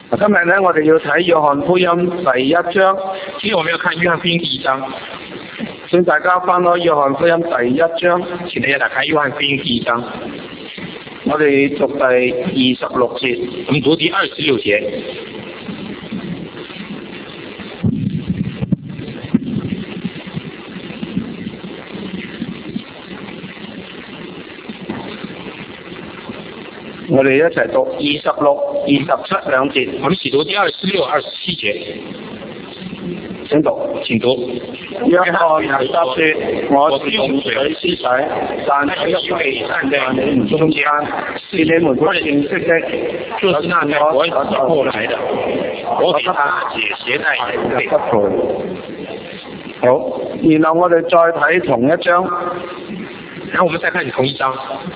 今日咧，我哋要睇約翰福音第一章。 今天我们要看约翰福音第1章， 請大家翻開約翰福音第1章， 請大家打開約翰福音第1章， 我哋讀第26節。 我們讀第26節。 我哋一齊讀26、27兩節。 我們一起讀第26、27節。 請讀。 請讀。 約翰回答說：我是用水施洗，但有一位站在你們中間，是你們不認識的， 就是那在我以後來的，我給他解鞋帶不配。 好，然後我哋再睇同一章， 然後我們再看同一章。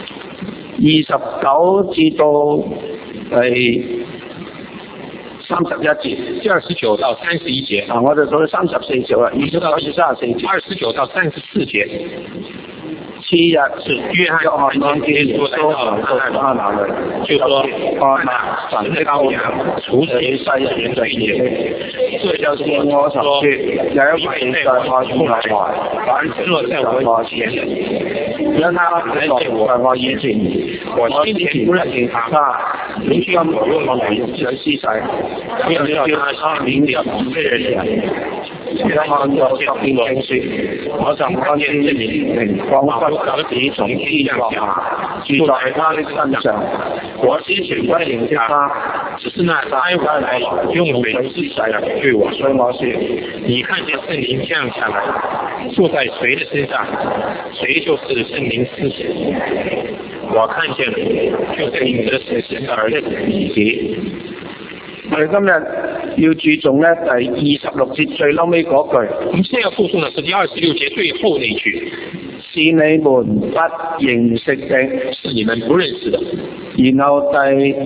29至到第31節， 第29到31節。 我哋讀34節啦，29至34節。 29到34節。 次日是約翰見耶穌來到他那裏，就說：看哪，神的羔羊，除去世人的罪孽。這就是我所說，有一位在我以後來，凡坐在我前，因他在我以前，我先前不認識他，如今我用水施洗，要叫他領入以色列人。約翰就答應說：我曾看見一靈彷彿鴿子從天落下，住在他的身上。我之前不認識他，只是那差我來用水施洗對我說：你看見聖靈降下來，坐在誰的身上，誰就是聖靈施洗。我看見就是你的神兒子以斯。我哋今日要注重咧第26節最嬲尾嗰句。 我們現在要注重的是第26節最後那句， 是你們不認識的， 是你們不認識的。 然後第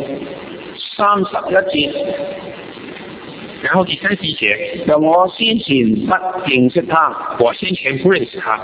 31節， 然後第31節， 由我先前不認識他， 我先前不認識他。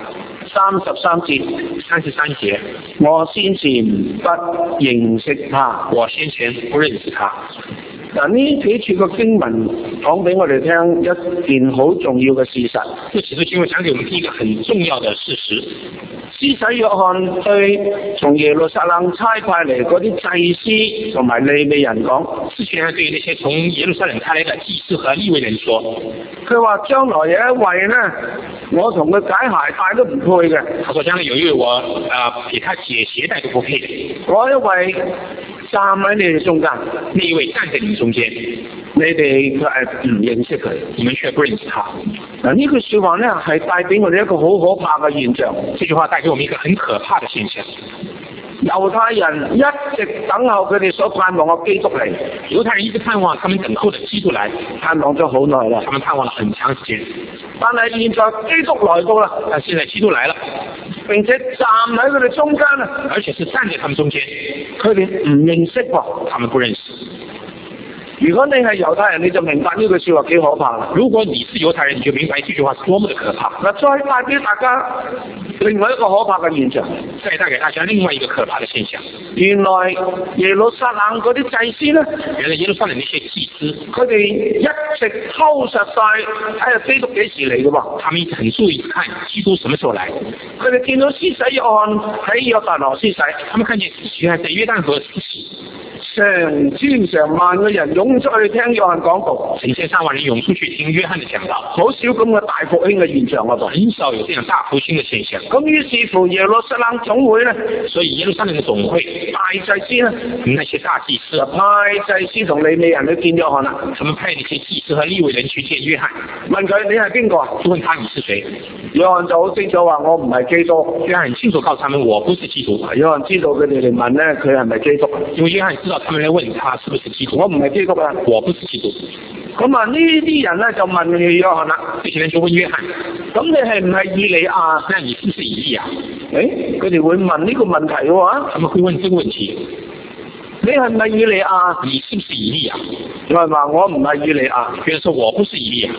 33節，我先前不認識他， 我先前不認識他。 嗱，呢幾處嘅經文講俾我哋聽一件好重要嘅事實。 這幾處經文講給我們聽一個很重要的事實。 施洗約翰對從耶路撒冷差派嚟嗰啲祭司同埋利未人講， 施洗約翰對那些從耶路撒冷差來的祭司和利未人說， 佢話將來有一位呢，我同佢解鞋帶都唔配嘅。 他說將來有一位我給他解鞋帶都不配的。 嗰一位站喺你哋中間， 那一位站在你中間， 你哋卻係唔認識佢， 你們卻不認識他。 嗱，呢句說話呢係帶俾我哋一個好可怕嘅現象。 這句話帶給我們一個很可怕的現象。 猶太人一直等候佢哋所盼望嘅基督嚟， 猶太人一直盼望他們等候的基督來， 盼望咗好耐啦。 他們盼望了很長時間， 但係現在基督來到啦， 但現在基督來了， 並且站喺佢哋中間啊， 而且是站在他們中間， 佢哋唔認識喎， 他們不認識。 如果你係猶太人，你就明白呢句說話幾可怕啦。 如果你是猶太人，你就明白這句話是多麼的可怕。 嗱，再帶俾大家另外一個可怕嘅現象， 再帶給大家另外一個可怕的現象。 原來耶路撒冷嗰啲祭司咧， 原來耶路撒冷那些祭司， 佢哋一直偷實晒睇下基督幾時嚟嘅喎。 他們一直很注意看基督什麼時候來。 佢哋見到施洗約翰喺約旦河施洗， 他們看見施洗約翰在約旦河施洗。 成千上萬嘅人湧出去聽約翰講道， 成千上萬人湧出去聽約翰的講道， 好少咁嘅大復興嘅現象啊！ 很少有這樣大復興的現象。 咁於是乎耶路撒冷總會呢， 所以耶路撒冷的總會大祭司呢， 那些大祭司派祭司同利未人去見約翰啦。 他們派那些祭司和利未人去見約翰， 問佢你係邊個啊？ 就問他你是誰？ 約翰就好清楚話我唔係基督。 約翰很清楚告訴他們我不是基督。 約翰知道佢哋嚟問呢，佢係咪基督？ 因為約翰知道他們來問他是不是基督， 我唔係基督啊， 我不是基督。 咁啊呢啲人呢，就問約翰啦， 這些人就問約翰， 咁你係唔係以利亞？ 那你是不是以利亞？ 佢哋會問呢個問題喎， 他們會問這個問題， 你係唔係以利亞？ 你是不是以利亞？ 我係話我唔係以利亞， 別人說我不是以利亞。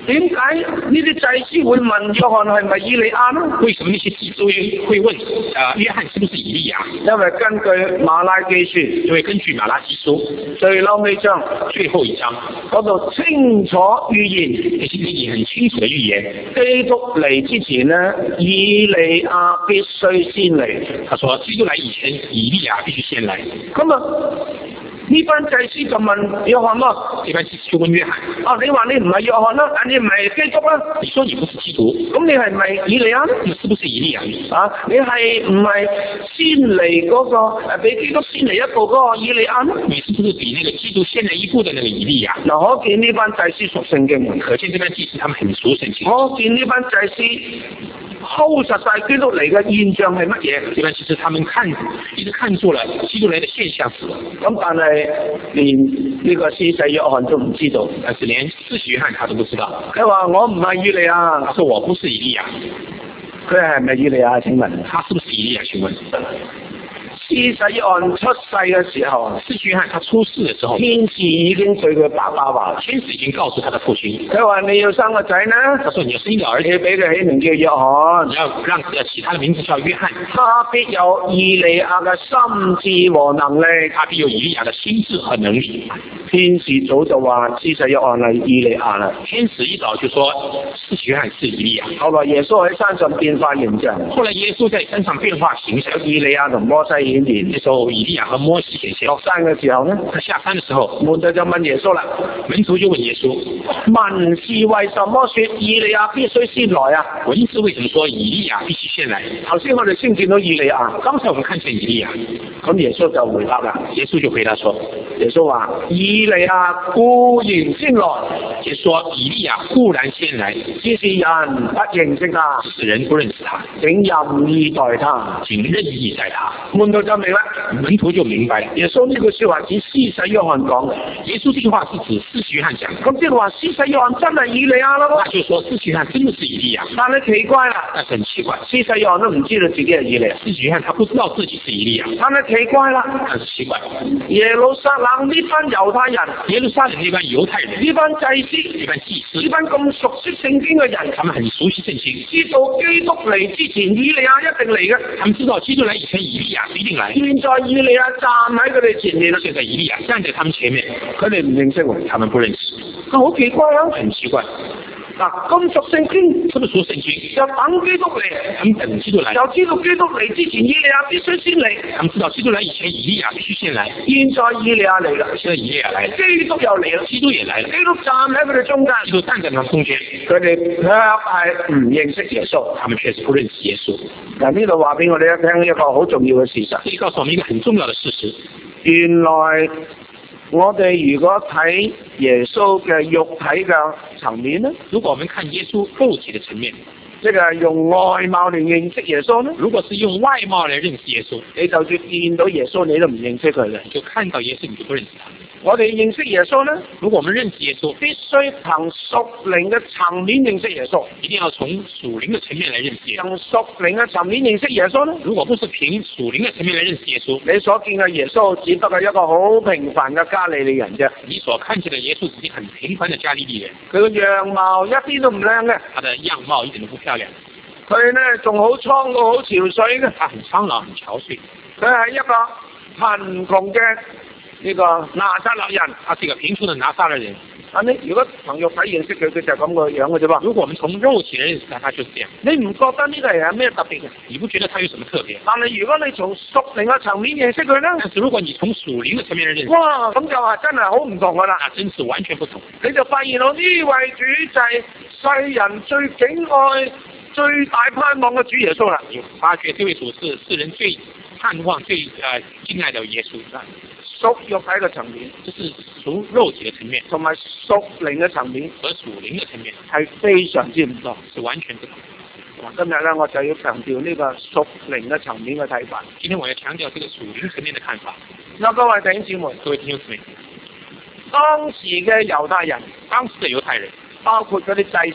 點解呢啲祭司會問約翰係咪以利亞呢？ 為什麼那些祭司會問約翰是不是以利亞？ 因為根據馬拉基書， 因為根據馬拉基書最後尾章最後一章嗰度清楚預言， 那些預言很清楚的預言， 基督嚟之前呢，以利亞必須先嚟。 他說基督來以前，以利亞必須先來。 咁啊，呢班祭司就問約翰咯， 這班祭司就問約翰： 你話你唔係約翰啦，你唔係基督啦？ 你說你不是基督， 咁你係咪以利亞呢？ 你是不是以利亞？ 你係唔係先嚟嗰個比基督先嚟一步嗰個以利亞呢？ 你是不是比那個基督先來一步的那個以利亞？ 嗱，可見呢班祭司屬聖經， 可見這班祭司他們很熟聖經。 可見呢班祭司睺實晒基督嚟嘅現象係乜嘢？ 這班其實他們一直看出了基督來的現象是， 咁但係連呢個施洗約翰都唔知道， 但是連施洗約翰他都不知道。 佢話我唔係以利亞， 他說我不是以利亞。 佢係咪以利亞？請問他是不是以利亞？請問施洗約翰出世嘅時候， 施洗約翰他出世嘅時候， 天使已經對佢爸爸話， 天使已經告訴他的父親， 佢話你要生個仔呢， 他說你要生一個兒子， 你俾佢起名叫約翰， 你要讓其他的名字叫約翰， 他必有以利亞嘅心智和能力， 他必有以利亞的心智和能力。 天使早就話施洗約翰係以利亞啦， 天使一早就說施洗約翰是以利亞。 後來耶穌喺山上變化形象， 後來耶穌在山上變化形象， 以利亞同摩西顯現， 那時候以利亞和摩西顯現。 落山嘅時候呢， 他下山的時候， 門徒就問耶穌啦， 門徒就問耶穌， 文士為什麼說以利亞必須先來啊？ 文士為什麼說以利亞必須先來？ 頭先我哋先見到以利亞， 剛才我們看見以利亞， 咁耶穌就回答啦， 耶穌就回答說， 耶穌話以利亞固然先來， 耶穌說以利亞固然先來， 只是人不認識他， 只是人不認識他， 請任意待他， 請任意待他。 門徒就明啦， 門徒就明白了。 耶穌呢句說話指施洗約翰講嘅， 耶穌這句話是指施洗約翰講嘅。 咁即係話施洗約翰真係以利亞咯， 那就說施洗約翰真的是以利亞。 但係奇怪啦， 但是很奇怪， 施洗約翰都唔知道自己係以利亞， 施洗約翰他不知道自己是以利亞。 但係奇怪啦， 但是奇怪， 耶路撒冷呢班猶太人， 耶路撒冷呢班猶太人， 呢班祭司， 呢班祭司， 呢班咁熟悉聖經嘅人， 他們很熟悉聖經， 知道基督嚟之前以利亞一定嚟嘅， 他們知道基督來以前以利亞一定來。 現在以利亞站喺佢哋前面， 現在以利亞站在他們前面， 佢哋唔認識喎， 他們不認識， 好奇怪啊， 很奇怪。 嗱，咁熟聖經， 這麼熟聖經， 就等基督嚟， 他們等基督來， 就知道基督嚟之前以利亞必須先嚟， 他們知道基督來以前以利亞必須先來。 現在以利亞嚟啦， 現在以利亞來了， 基督又嚟啦， 基督也來了， 基督站喺佢哋中間， 基督站在他們中間， 佢哋卻係唔認識耶穌， 他們確實不認識耶穌。 嗱，呢度話俾我哋聽一個好重要嘅事實， 這裡告訴我們一個很重要的事實， 原來我哋如果睇耶穌嘅肉體嘅層面呢， 如果我們看耶穌肉體的層面， 即係用外貌嚟認識耶穌呢， 如果是用外貌來認識耶穌， 你就算見到耶穌你都唔認識佢嘅， 你就看到耶穌你就不認識他。 我哋認識耶穌呢， 如果我們認識耶穌， 必須憑屬靈嘅層面認識耶穌， 一定要從屬靈的層面來認識耶穌。 憑屬靈嘅層面認識耶穌呢， 如果不是憑屬靈的層面來認識耶穌， 你所見嘅耶穌只不過係一個好平凡嘅加利利人啫。 你所看見的耶穌只是很平凡的加利利人， 佢個樣貌一啲都唔靚嘅， 他的樣貌一點都不漂亮， 佢呢仲好蒼老好憔悴嘅， 他很蒼老很憔悴， 佢係一個貧窮嘅呢個拿撒勒人， 他是一個貧窮的拿撒勒人。 你如果憑肉體認識佢，佢就係咁個樣嘅啫噃。 如果我們從肉體認識他，他就是這樣。 你唔覺得呢個人有咩特別嘅？ 你不覺得他有什麼特別？ 但係如果你從屬靈嘅層面認識佢咧， 但是如果你從屬靈嘅層面嚟認識， 哇，咁就話真係好唔同噶啦。 那真是完全不同。 你就發現到呢位主就係世人最敬愛、最大盼望嘅主耶穌啦。 你發覺這位主是世人最盼望、最敬愛的耶穌。 屬肉體嘅層面， 就是屬肉體嘅層面， 同埋屬靈嘅層面和屬靈嘅層面係非常之唔同， 是完全不同。 今日咧，我就要強調呢個屬靈嘅層面嘅睇法。 今天我要強調這個屬靈層面嘅看法。 嗱，各位弟兄姊妹， 各位弟兄姊妹， 當時嘅猶太人， 當時嘅猶太人， 包括嗰啲祭司，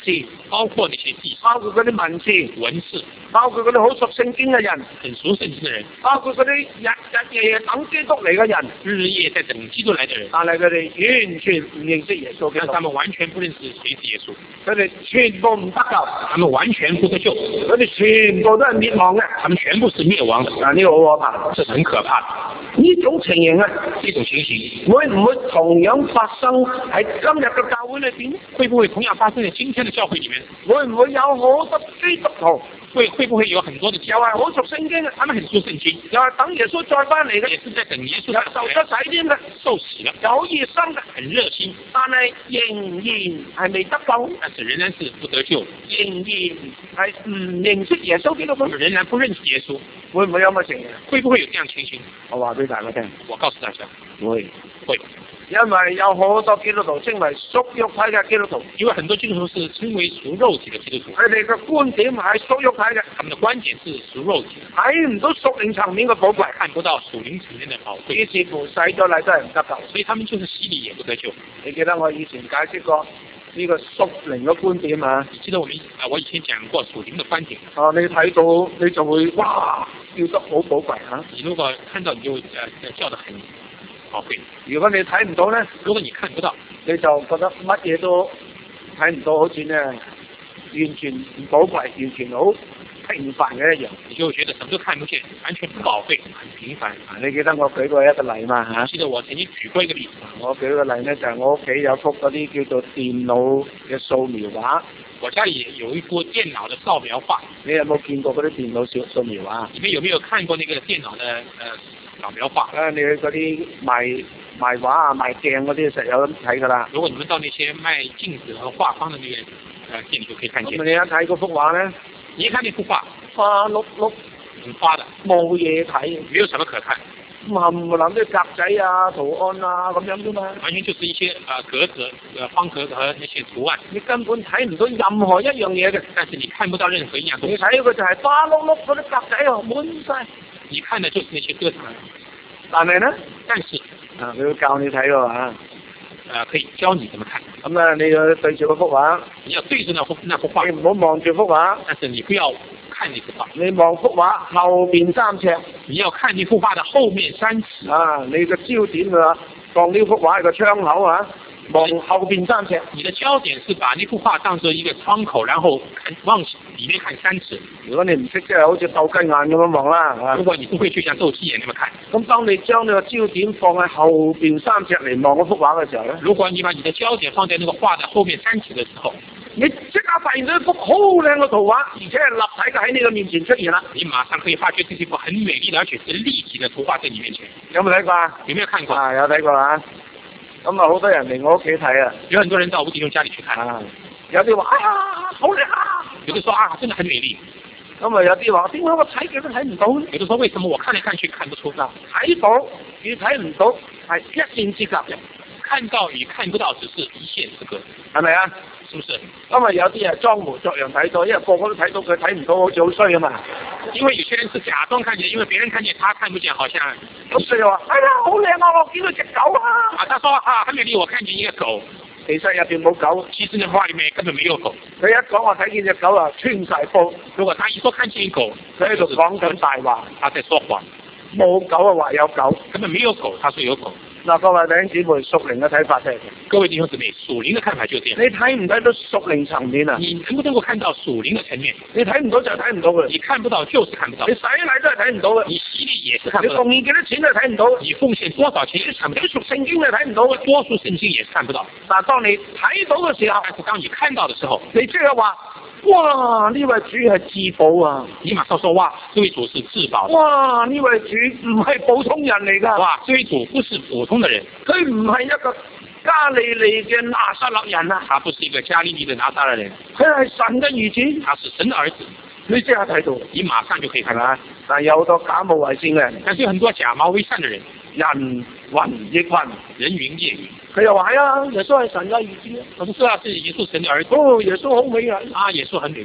包括那些祭司、 包括嗰啲文士、 文士、 包括嗰啲好熟聖經嘅人、 很熟聖經的人、 包括嗰啲日日夜夜等基督嚟嘅人， 日日夜在等基督來的人， 但係佢哋完全唔認識耶穌基督， 但他們完全不認識誰是耶穌， 佢哋全部唔得救， 他們完全不得救， 佢哋全部都係滅亡嘅。 他們全部是滅亡的。 嗱，呢個好可怕， 這是很可怕的。 呢種情形啊， 這種情形會唔會同樣發生喺今日嘅教會裏邊？ 會不會同樣發生在今天的教會裡面？ 會唔會有好多基督徒會不會有很多的又係好熟聖經嘅， 他們很熟聖經， 又係等耶穌再翻嚟嘅， 也是在等耶穌又受得洗添嘅， 受洗了， 又好熱心嘅， 很熱心， 但係仍然係未得救， 但是仍然是不得救， 仍然係唔認識耶穌基督， 仍然不認識耶穌， 會唔會有咁嘅情形？ 會不會有這樣情形？ 我話俾大家聽， 我告訴大家， 會， 因為有好多基督徒稱為屬肉體嘅基督徒， 因為很多基督徒是稱為屬肉體嘅基督徒， 佢哋嘅觀點係屬肉體嘅， 他們的觀點是屬肉體， 睇唔到屬靈層面嘅寶貴， 看不到屬靈層面嘅寶貴， 於是乎洗咗禮都係唔得救， 所以他們就是洗禮也不得救。 你記得我以前解釋過呢個屬靈嘅觀點啊？ 你記得我以前講過屬靈嘅觀點。 你睇到你就會哇，叫得好寶貴嚇。 你如果看到你就叫得很寶貴。 如果你睇唔到呢， 如果你看不到， 你就覺得乜嘢都睇唔到，好似呢完全唔寶貴，完全好平凡嘅一樣。 你就覺得什麼都看不見，完全不寶貴，很平凡。 你記得我舉過一個例嘛嚇？ 記得我曾經舉過一個例子。 我舉個例呢，就係我屋企有幅嗰啲叫做電腦嘅素描畫。 我家裡有一幅電腦的掃描畫。 你有冇見過嗰啲電腦素描畫？ 你們有沒有看過那個電腦的掃描畫？ 你去嗰啲賣畫啊、賣鏡嗰啲實有得睇㗎啦。 如果你們到那些賣鏡子和畫框的那個店，你就可以看見。 咁你一睇嗰幅畫呢， 你一看那幅畫， 花碌碌， 很花的， 冇嘢睇， 沒有什麼可看。 冚唪唥啲格仔啊、圖案啊咁樣啫嘛。 完全就是一些格子、方格和那些圖案， 你根本睇唔到任何一樣嘢嘅。 但是你看不到任何一樣東西。 你睇佢就係花碌碌嗰啲格仔啊，滿晒。 你看的就是那些格子。 但係呢？ 但是佢會教你睇喎嚇。 可以教你怎麼看。 咁啊，你要對住嗰幅畫。 你要對着那幅畫。 你唔好望住幅畫。 但是你不要看那幅畫。 你望幅畫後邊3尺。 你要看那幅畫的後面3尺。 啊，你嘅焦點啊，當呢幅畫係個窗口啊，望後邊3尺。 你的焦點是把那幅畫當作一個窗口，然後往裡面看3尺。 如果你唔識，即係好似鬥雞眼咁樣望啦。 如果你不會去像鬥雞眼咁樣看。 咁當你將你個焦點放喺後邊3尺嚟望嗰幅畫嘅時候咧， 如果你把你的焦點放在那個畫的後面3尺嘅時候， 你即刻發現到一幅好靚嘅圖畫，而且係立體嘅喺你嘅面前出現啦。 你馬上可以發覺這是一幅很美麗的，而且是立體的圖畫在你面前。 有冇睇過啊？ 有沒有看過？ 有睇過啊。咁啊，好多人嚟我屋企睇啊。 有很多人到我弟兄家裡去看。 有啲話，哎呀，好靚啊！ 有的說啊，真的很美麗。 咁啊，有啲話，點解我睇極都睇唔到呢？ 有的說，為什麼我看來看去看不出？ 睇到與睇唔到係一線之隔嘅。 看到與看不到只是一線之隔， 係咪啊？ 是不是？ 因為有啲係裝模作樣睇到，因為個個都睇到，佢睇唔到，好似好衰啊嘛。 因為有些人是假裝看見，因為別人看見他看不見，好像咁所以話，哎呀，好靚啊！我見到隻狗啊！ 他說啊，很美麗，我看見一個狗。 其實入邊冇狗， 其實那畫裡面根本沒有狗。 佢一講話睇見隻狗啊，穿晒煲。 如果他一說看見狗， 佢喺度講緊大話， 他在說謊。 冇狗啊，話有狗， 根本沒有狗，他說有狗。 嗱，各位弟兄姊妹，屬靈嘅睇法係， 各位弟兄姊妹，屬靈嘅看法就這樣。 你睇唔睇到屬靈層面啊？ 你能不能夠看到屬靈嘅層面？ 你睇唔到就睇唔到嘅， 你看不到就是看不到。 你洗禮都係睇唔到嘅， 你洗禮也是看不到。 你奉獻幾多錢都係睇唔到， 你奉獻多少錢也是看不到。 你屬聖經都係睇唔到嘅， 多數聖經也是看不到。 但係當你睇到嘅時候， 但是當你看到嘅時候， 你即係話，哇！呢位主係至寶啊！ 你馬上說，哇，這位主是至寶。 哇！呢位主唔係普通人嚟㗎。 哇！這位主不是普通的人， 佢唔係一個加利利嘅拿撒勒人啊！ 他不是一個加利利的拿撒勒人， 佢係神嘅兒子。 他是神的兒子。 你即刻睇到， 你馬上就可以看到。 但係有好多假冒為善嘅人， 但是有很多假冒為善的人， 人云亦云， 人云亦云。 佢又話係啊，耶穌係神嘅兒子啊！ 我不是啊，是耶穌神的兒子。 哦，耶穌好美麗啊，耶穌很美麗。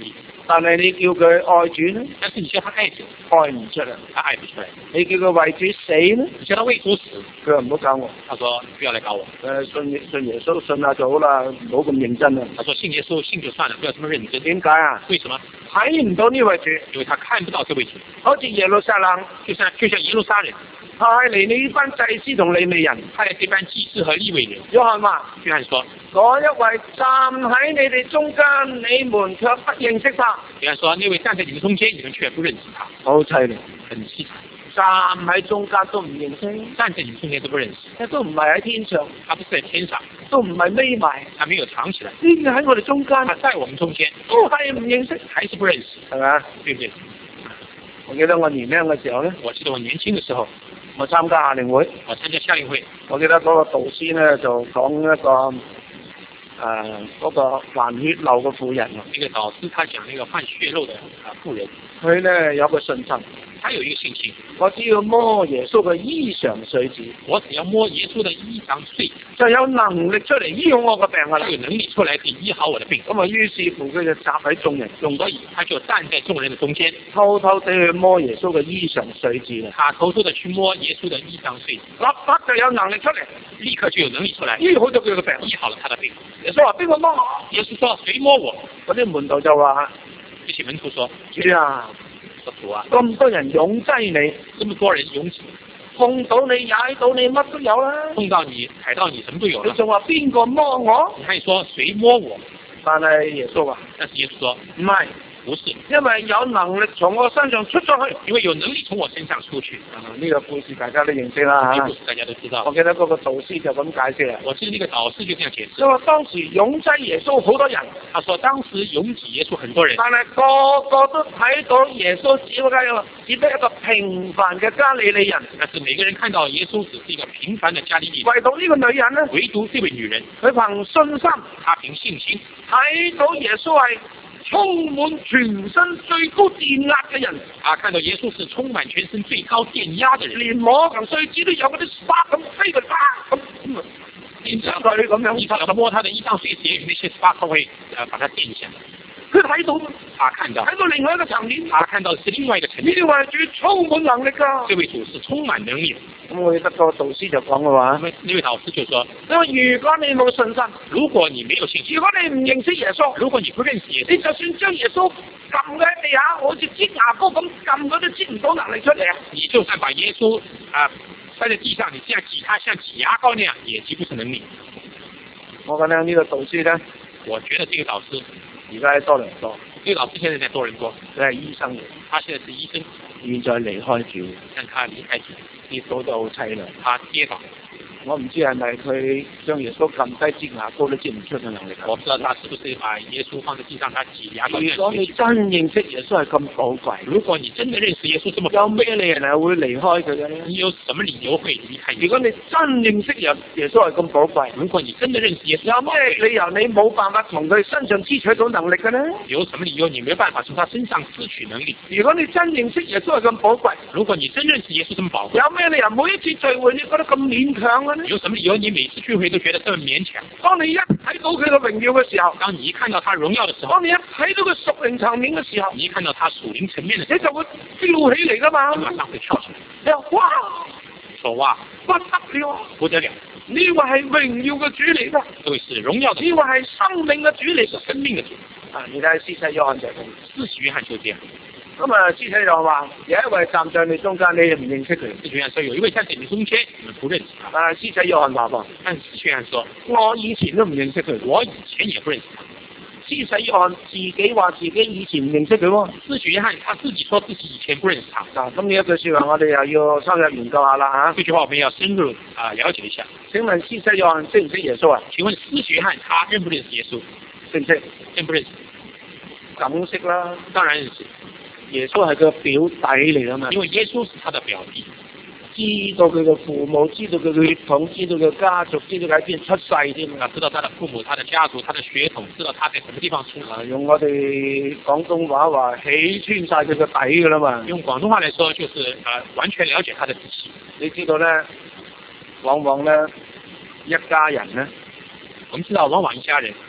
但係你叫佢愛主呢？ 但是你叫他愛主， 愛唔出嚟， 他愛不出來。 你叫佢為主死呢？ 你叫他為主死， 佢話唔好搞我。 他說不要來搞我。 信耶穌信下就好啦，唔好咁認真啊。 他說信耶穌信就算了，不要這麼認真。 點解啊？ 為什麼？ 睇唔到呢位主， 因為他看不到這位主。 好似耶路撒冷， 就像耶路撒冷， 派嚟呢班祭司同利未人， 派嚟這班祭司和利未人。 約翰話： 約翰說， 嗰一位站喺你哋中間，你們卻不認識他。 約翰說，那位站在你們中間，你們卻不認識他。 好凄涼， 很淒慘。 站喺中間都唔認識， 站在你們中間都不認識， 都唔係喺天上， 他不是在天上， 都唔係匿埋， 他沒有藏起來， 呢個喺我哋中間， 他在我們中間， 都係唔認識， 還是不認識， 係咪？ 對不對？ 我記得我年輕嘅時候咧， 我記得我年輕嘅時候， 我參加夏令會， 我參加夏令會， 我記得嗰個導師咧就講一個嗰個患血漏嘅婦人， 那個導師他講那個患血漏的婦人， 佢咧有個信心。 他有一個信心， 我只要摸耶穌嘅衣裳繸子， 我只要摸耶穌的衣裳繸子， 就有能力出嚟醫好我嘅病㗎啦。 有能力出來可以醫好我的病。 咁啊，於是乎佢就站喺眾人中， 所以他就站在眾人的中間， 偷偷地去摸耶穌嘅衣裳繸子啦。 他偷偷地去摸耶穌的衣裳繸子， 立刻就有能力出嚟， 立刻就有能力出來醫好咗佢嘅病， 醫好了他的病。 耶穌話：邊個摸我？ 耶穌說：誰摸我？ 嗰啲門徒就話： 這些門徒說： 主啊！ 主啊， 咁多人擁擠你， 這麼多人擁擠， 碰到你踩到你乜都有啦。 碰到你踩到你什麼都有了。 你仲話邊個摸我？ 你可以說誰摸我？ 但係耶穌話： 但是耶穌說唔係， 不是， 因為有能力從我身上出咗去。 因為有能力從我身上出去。 呢個故事大家都認識啦嚇。 故事大家都知道。 我記得嗰個導師就咁解釋啦。 我記得那個導師就這樣解釋。 因為當時擁擠耶穌好多人， 他說當時擁擠耶穌很多人， 但係個個都睇到耶穌只不過一個平凡嘅加利利人。 但是每個人看到耶穌只是一個平凡的加利利人， 唯獨呢個女人呢， 唯獨這位女人， 佢憑信心， 她憑信心睇到耶穌係充滿全身最高電壓嘅人， 看到耶穌是充滿全身最高電壓嘅人， 連摸條繸子都有嗰啲沙咁飛佢咁，電上佢咁樣， 你只要摸他的衣裳繸子，有那些沙都會把它電一下。 佢睇到， 他看到另外一個層面， 他看到的是另外一個層面。 呢位主充滿能力㗎， 這位主是充滿能力。 咁我記得個導師就講嘅話， 呢位導師就說： 因為如果你冇信心， 如果你沒有信心， 如果你唔認識耶穌， 如果你不認識耶穌， 你就算將耶穌撳喺地下，好似擠牙膏咁撳，佢都擠唔到能力出嚟啊！ 你就算把耶穌摔在地上，你這樣擠他，像擠牙膏那樣，也擠不出能力。 我覺得呢個導師呢， 我覺得這個導師而家喺多倫多。 這個老師現在在多倫多， 佢係醫生嚟， 他現在是醫生， 現在離開主， 但他離開主， 跌倒得好凄涼， 他跌倒。 我唔知係咪佢將耶穌撳低擠牙膏都擠唔出嘅能力。 我不知道他是不是把耶穌放在地上，他擠牙膏。 如果你真認識耶穌係咁寶貴， 如果你真的認識耶穌這麼， 有咩理由係會離開佢嘅呢？ 你有什麼理由會離開？ 如果你真認識耶穌係咁寶貴， 如果你真的認識耶穌， 有咩理由你冇辦法從佢身上支取到能力嘅呢？ 有什麼理由你沒有辦法從他身上支取能力？ 如果你真認識耶穌係咁寶貴， 如果你真認識耶穌這麼寶貴， 有咩理由每一次聚會你覺得咁勉強嘅呢？ 有什麼理由你每次聚會都覺得這麼勉強？ 當你一睇到佢嘅榮耀嘅時候， 當你一看到他榮耀嘅時候， 當你一睇到佢屬靈層面嘅時候， 你一看到他屬靈層面嘅時候， 你就會跳起嚟噶嘛？ 馬上會跳起來。 你話哇， 說哇， 不得了， 不得了！ 呢位係榮耀嘅主嚟㗎， 這位是榮耀的， 呢位係生命嘅主嚟， 是生命嘅主。 你睇施洗約翰就係咁， 施洗約翰就這樣。 咁啊，施洗約翰話：有一位站在你中間，你又唔認識佢。 施洗約翰說：有一位站在你中間，你們不認識他。 施洗約翰話噃， 但施洗約翰說： 我以前都唔認識佢， 我以前也不認識他。 施洗約翰自己話自己以前唔認識佢喎。 施洗約翰他自己說自己以前不認識他。 嗱，咁呢一句説話我哋又要深入研究下啦嚇。 這句話我們要深入了解一下。 請問施洗約翰識唔識耶穌啊？ 請問施洗約翰他認不認識耶穌？ 識唔識？ 認不認識？ 梗識啦， 當然認識。 耶穌係佢表弟嚟㗎嘛， 因為耶穌是他的表弟， 知道佢嘅父母，知道佢嘅血統，知道佢嘅家族，知道佢喺邊出世添啊！ 知道他的父母、他的家族、他的血統，知道他在什麼地方出生。 用我哋廣東話話起穿晒佢個底㗎啦嘛。 用廣東話來說，就是完全了解他的底細。 你知道咧，往往咧一家人咧， 我們知道往往一家人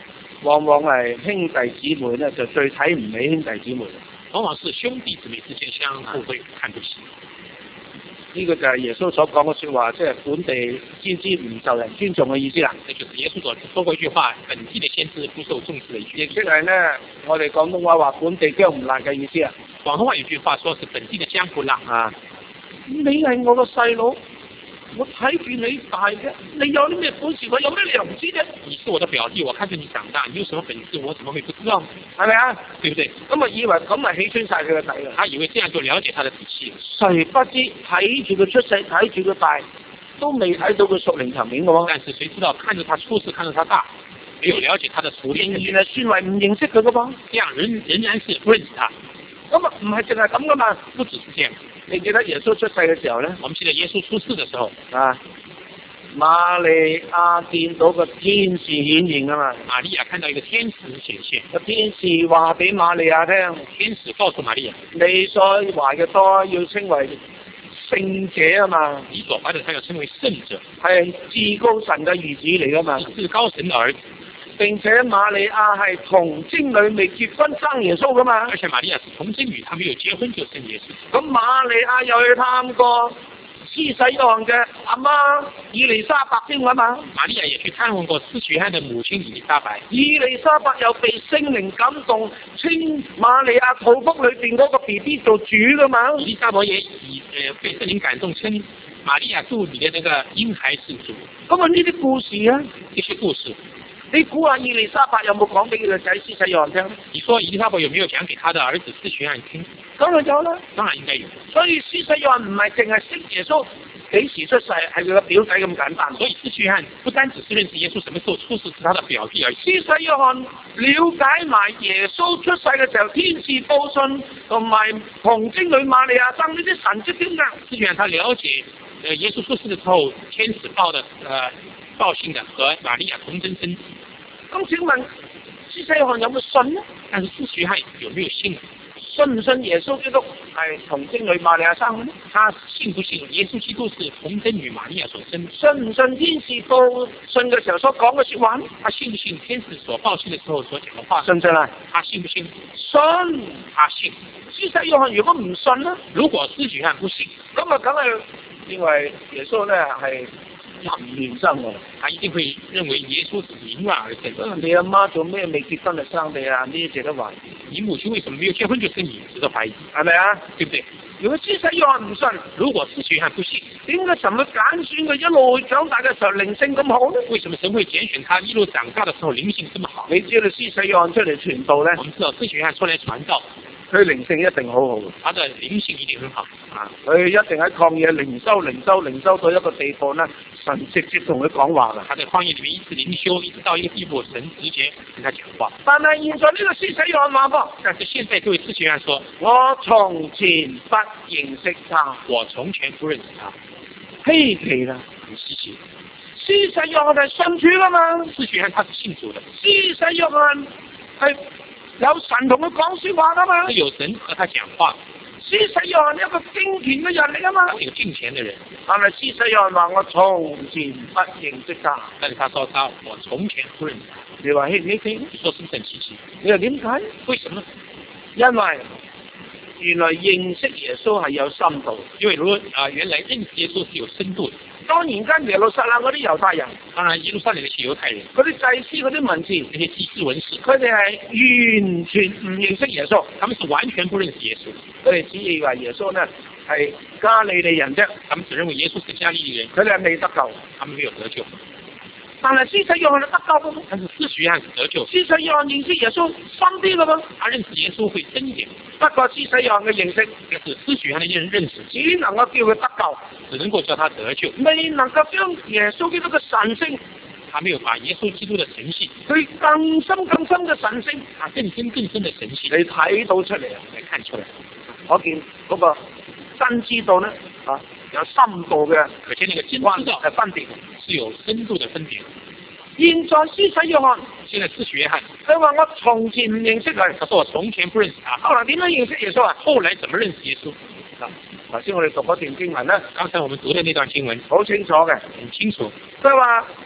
往往係兄弟姊妹咧就最睇唔起兄弟姊妹。 往往是兄弟姊妹之間相互會看不起。 呢個就係耶穌所講嘅說話，即係本地先知唔受人尊重嘅意思啦。 這就是耶穌所說過一句話，本地的先知不受重視的意思。 亦即係咧，我哋廣東話話本地薑唔辣嘅意思啊。 廣東話有句話說是本地的薑不辣啊。 你係我個細佬，我睇住你大嘅，你有啲咩本事，我有咩理由唔知啫？ 你是我的表弟，我看着你長大，你有什麼本事，我怎麼會不知道？ 係咪啊？ 對不對？ 咁啊以為咁咪起穿晒佢個底啦。 他以為這樣就了解他的底氣。 誰不知睇住佢出世，睇住佢大，都未睇到佢屬靈層面嘅喎。 但是誰知道看着他出世，看着他大，沒有了解他的屬靈層面， 仍然係算為唔認識佢嘅噃。 這樣仍然是不認識他。 咁啊唔係淨係咁噶嘛， 不只是這樣。 你記得耶穌出世嘅時候咧？ 我們記得耶穌出世嘅時候啊。瑪利亞見到個天使顯現啊嘛， 瑪利亞看到一個天使顯現， 個天使話俾瑪利亞聽， 天使告訴瑪利亞， 你所懷嘅胎要稱為聖者啊嘛， 你所懷的胎要稱為聖者， 係至高神嘅兒子嚟噶嘛， 至高神的兒子， 並且瑪利亞係童貞女未結婚生耶穌噶嘛， 而且瑪利亞是童貞女，她沒有結婚就生耶穌， 咁瑪利亞又去探過施洗約翰嘅阿媽以利沙伯先啊嘛， 瑪利亞也去探問過施洗約翰的母親以利沙伯， 以利沙伯又被聖靈感動，稱瑪利亞肚腹裏邊嗰個 BB 做主噶嘛， 以利沙伯也被聖靈感動，稱瑪利亞肚裏的那個嬰孩是主。 咁啊呢啲故事啊， 這些故事， 你估下以利沙伯有冇講俾佢個仔施洗約翰聽？ 你說以利沙伯有沒有講給他的兒子施洗約翰聽？ 當然有啦， 當然應該有。 所以施洗約翰唔係淨係識耶穌幾時出世，係佢個表弟咁簡單。 所以施洗約翰不單只是認識耶穌什麼時候出世，是他的表弟而已。 施洗約翰了解埋耶穌出世嘅時候，天使報信同埋童貞女瑪利亞生呢啲神蹟添㗎。 施洗約翰他了解耶穌出世嘅時候，天使報信的和瑪利亞童貞生。 咁請問施洗約翰有冇信呢？ 但是施洗約翰有沒有信？ 信唔信耶穌基督係童貞女瑪利亞生嘅呢？ 他信不信耶穌基督是童貞女瑪利亞所生？ 信唔信天使報信嘅時候所講嘅說話呢？ 他信不信天使所報信嘅時候所講嘅話？ 信唔信啊？ 他信不信？ 信， 他信。 施洗約翰如果唔信呢？ 如果施洗約翰不信， 咁啊梗係認為耶穌咧係淫亂生嘅， 他一定會認為耶穌是淫亂而生。 你阿媽做咩未結婚就生你啊？呢啲值得懷疑。 你母親為什麼沒有結婚就生你？值得懷疑， 係咪啊？ 對不對？ 如果施洗約翰唔信， 如果施洗約翰不信， 點解神會揀選佢一路長大嘅時候靈性咁好呢？ 為什麼神會揀選他一路長大嘅時候靈性這麼好？ 你知道施洗約翰出嚟傳道咧？ 我們知道施洗約翰出來傳道， 佢靈性一定好好， 他的靈性一定很好啊！ 佢一定喺曠野靈修到一個地步咧，神直接同佢講話啦。 他在曠野裏面一直靈修，一直到一個地步，神直接跟他講話。 但係現在呢個施洗約翰話噃， 但是現在這位施洗約翰說： 我從前不認識他， 我從前不認識他。 稀奇啦， 很稀奇。 施洗約翰係信主噶嘛？ 施洗約翰他是信主的。 施洗約翰係有神同佢講說話噶嘛？ 有神和他講話。 施洗約翰一個敬虔嘅人嚟噶嘛？ 他是一個敬虔的人。 但係施洗約翰話我從前不認識他。 但是他說我從前不認識他。 你話稀唔稀奇？ 你說是不是很稀奇？ 你又點解？ 為什麼？ 因為原來認識耶穌係有深度。 因為原來認識耶穌是有深度的。 當然間耶路撒冷嗰啲猶太人， 當然耶路撒冷嗰啲猶太人， 嗰啲祭司嗰啲文士， 那些祭司文士， 佢哋係完全唔認識耶穌， 他們是完全不認識耶穌， 佢哋只以為耶穌呢係加利利人啫， 他們只認為耶穌是加利利人， 佢哋係未得救， 他們沒有得救。 但係施洗約翰係得救嘅， 但是施洗約翰是得救， 施洗約翰認識耶穌深啲嘅噃， 他認識耶穌會深一點。 不過施洗約翰嘅認識， 就是施洗約翰嘅認識， 只能夠叫佢得救， 只能夠叫他得救， 未能夠將耶穌基督嘅神性， 他沒有把耶穌基督嘅神性， 佢更深嘅神性， 啊更深嘅神性， 你睇到出嚟啊， 你看出來， 可見嗰個真知道呢啊有深度嘅， 而且那個真知道係分別， 是有深度嘅分別。 現在施洗約翰， 現在施洗約翰， 佢話我從前唔認識佢， 他說我從前不認識他， 後來點樣認識耶穌啊？ 後來怎麼認識耶穌？ 頭先我哋讀嗰段經文咧， 剛才我們讀的那段經文好清楚嘅， 很清楚。 佢話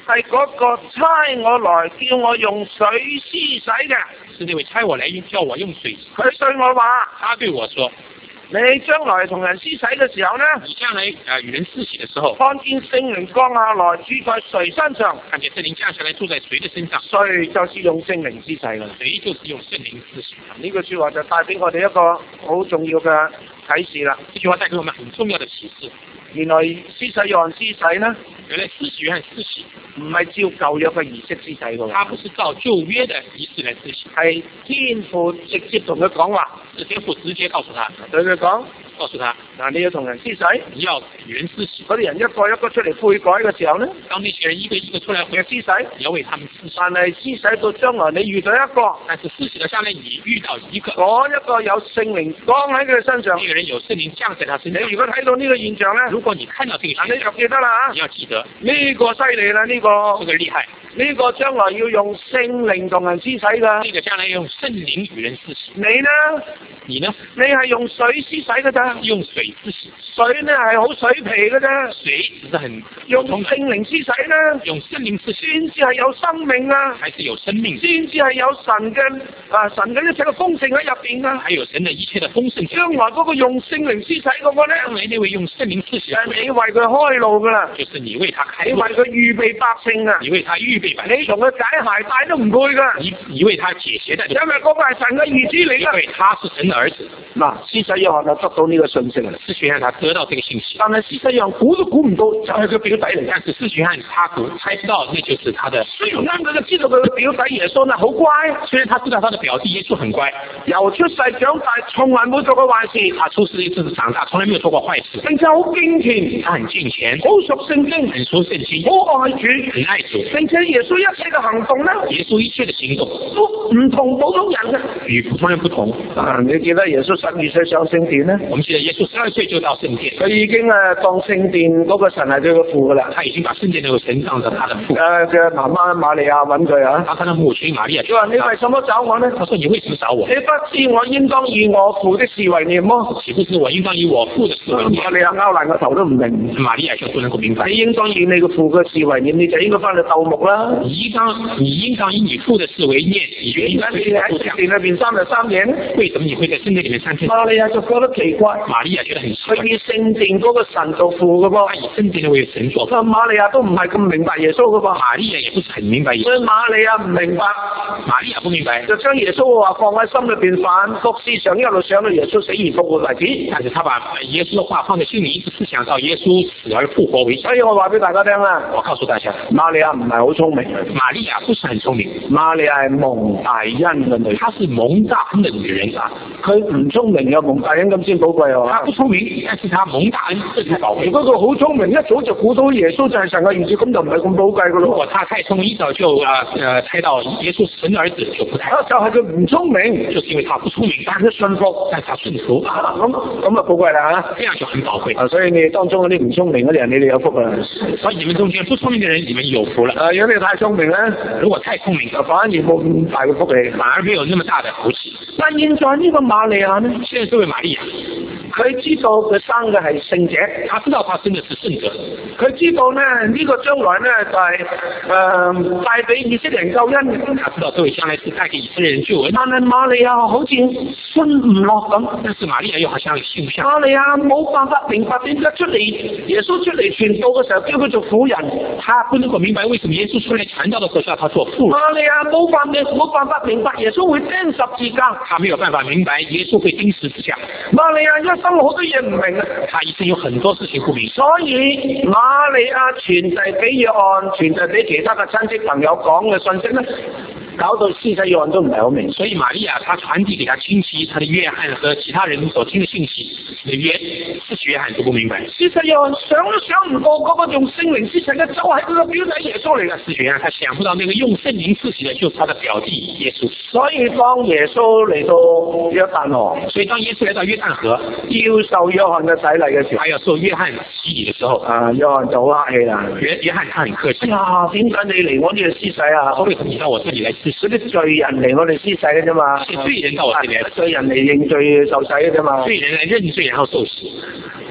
係嗰個差我來叫我用水施洗嘅。 是那位差我來叫我用水。 佢對我話： 他對我說： 你將來同人施洗嘅時候呢， 你將來與人施洗的時候， 看見聖靈降下來住在誰身上， 看見聖靈降下來住在誰的身上， 誰就是用聖靈施洗啦。 誰就是用聖靈施洗。 呢句說話就帶俾我哋一個好重要嘅啟示啦。 這句話帶給我們很重要的啟示。 原來施洗約翰施洗呢， 原來施洗約翰施洗唔係照舊約嘅儀式施洗嘅， 他不是照舊約的儀式來施洗， 係天父直接同佢講話， 是天父直接告訴他， 對佢講， 告訴他， 嗱，你要同人施洗， 你要與人施洗。 嗰啲人一個一個出嚟悔改嘅時候呢， 當那些人一個一個出來你要施洗， 你要為他們施洗。 但係施洗到將來你遇到一個， 但是施洗了下來你遇到一個， 嗰一個有聖靈降喺佢身上， 那個人有聖靈降在他身上。 你如果睇到呢個現象呢， 如果你看到這個現象， 你就記得啦， 你要記得呢個犀利啦，呢個厲害， 呢個將來要用聖靈同人施洗噶。 這個將來要用聖靈與人施洗。 你呢？ 你呢？ 你係用水施洗噶咋？ 用水施洗。 水呢係好水皮噶啫。 水只是很用聖靈施洗呢？ 用聖靈施洗先至係有生命啊！ 還是有生命？ 先至係有神嘅一切嘅豐盛喺入邊啊！ 還有神的一切的豐盛。 將來嗰個用聖靈施洗嗰個呢？ 將來那位用聖靈施洗， 係你為佢開路噶啦。 就是你為他開路， 你為佢預備百姓啊！ 你為他預備百姓， 你同佢解鞋帶都唔配噶。 你為他解鞋帶， 因為嗰個係神嘅兒子嚟噶。 因為他是神的兒子。 嗱，施洗約翰就得到呢個信息啦。 施洗約翰他得到這個信息， 但係施洗約翰估都估唔到，就係佢表弟嚟。 但是施洗約翰他猜不到，那就是他的。 雖然啱佢就知道佢嘅表弟耶穌呢好乖， 雖然他知道他的表弟耶穌很乖， 由出世長大從來冇做過壞事。 他出世一直長大，從來沒有做過壞事， 並且好敬虔， 他很敬虔， 好熟聖經， 很熟聖經， 好愛主， 很愛主， 並且耶穌一切嘅行動呢， 耶穌一切的行動都唔同普通人嘅， 與普通人不同。 你記得耶穌12歲上聖殿呢？ 我們記得耶穌12歲就到聖殿， 佢已經當聖殿嗰個神係佢嘅父噶啦， 他已經把聖殿那個神當成他的父。 嘅媽媽瑪利亞揾佢啊， 他的母親瑪利亞， 佢話你為什麼找我呢？ 他說你為什麼找我？ 你不知我應當以我父的事為念麼？ 豈不知我應當以我父的事為念？ 瑪利亞拗爛個頭都唔明， 瑪利亞就不能夠明白。 你應當以你嘅父嘅事為念，你就應該翻去鬥木啦。 你應當以你父的事為念，你應該喺聖殿裏邊3年， 為什麼你會在聖殿裏面3天？ 瑪利亞就覺得奇怪， 瑪利亞覺得很奇怪， 佢以聖殿嗰個神做父嘅噃， 他以聖殿為神做父。 瑪利亞都唔係咁明白耶穌嘅噃， 瑪利亞也不是很明白耶穌， 所以瑪利亞唔明白， 瑪利亞不明白， 就將耶穌嘅話放喺心裏邊反覆思想，一路想到耶穌死而復活為止。 但是他把耶穌的話放在心裏，一直思想到耶穌死而復活為止。 所以我話俾大家聽啦， 我告訴大家， 瑪利亞唔係好聰明， 瑪利亞不是很聰明， 瑪利亞係蒙大恩嘅女， 她是蒙大恩的女人啊。 佢唔聰明又蒙大恩咁先寶貴啊！ 她不聰明，但是她蒙大恩，這才寶貴。 如果佢好聰明，一早就估到耶穌就係神嘅兒子，咁就唔係咁寶貴噶咯。 如果他太聰明，一早就猜到耶穌是神的兒子，就不太。 就係佢唔聰明， 就是因為他不聰明， 但係信服， 但他順服， 咁啊寶貴啦嚇， 這樣就很寶貴。 所以你當中嗰啲唔聰明嗰啲人，你哋有福啦。 所以你們中間不聰明的人，你們有福了。 如果你太聰明咧， 如果太聰明， 反而冇咁大嘅福氣， 反而沒有那麼大的福氣。 但現在呢個瑪利亞呢？ 現在這位瑪利亞， 佢知道佢生嘅係聖者， 他知道他生的是聖者， 佢知道咧呢個將來咧就係帶俾以色列人救恩。 他知道這位將來是帶給以色列人救恩。 但係瑪利亞好似信唔落咁， 但是瑪利亞又好像信不下。 瑪利亞冇辦法明白點解出嚟耶穌出嚟傳道嘅時候叫佢做婦人， 他不能夠明白為什麼耶穌出來傳道的時候叫他做婦人。 瑪利亞冇辦法明白耶穌會釘十字架， 他沒有辦法明白耶穌會釘十字架。 瑪利亞一生好多嘢唔明啊， 他一生有很多事情不明， 所以瑪利亞傳遞俾約翰，傳遞俾其他嘅親戚朋友講嘅信息咧，搞到施洗約翰都唔係好明。 所以瑪利亞他傳遞給他親戚，他的約翰和其他人所聽的信息，施洗約翰都不明白。 施洗約翰想都想唔到嗰個用聖靈施洗嘅就係佢個表弟耶穌嚟嘅。 施洗約翰他想不到那個用聖靈施洗的就是他的表弟耶穌。 所以當耶穌嚟到約旦河， 所以當耶穌來到約旦河要受約翰嘅洗禮嘅時候， 他要受約翰洗禮嘅時候， 約翰就好客氣啦。 約翰他很客氣。 哎呀，點解你嚟我呢度施洗啊？ 為什麼你到我這裡來施洗？ 嗰啲罪人嚟我哋施洗嘅啫嘛。 罪人到我這裡來， 罪人嚟認罪受洗嘅啫嘛。 罪人來認罪然後受洗。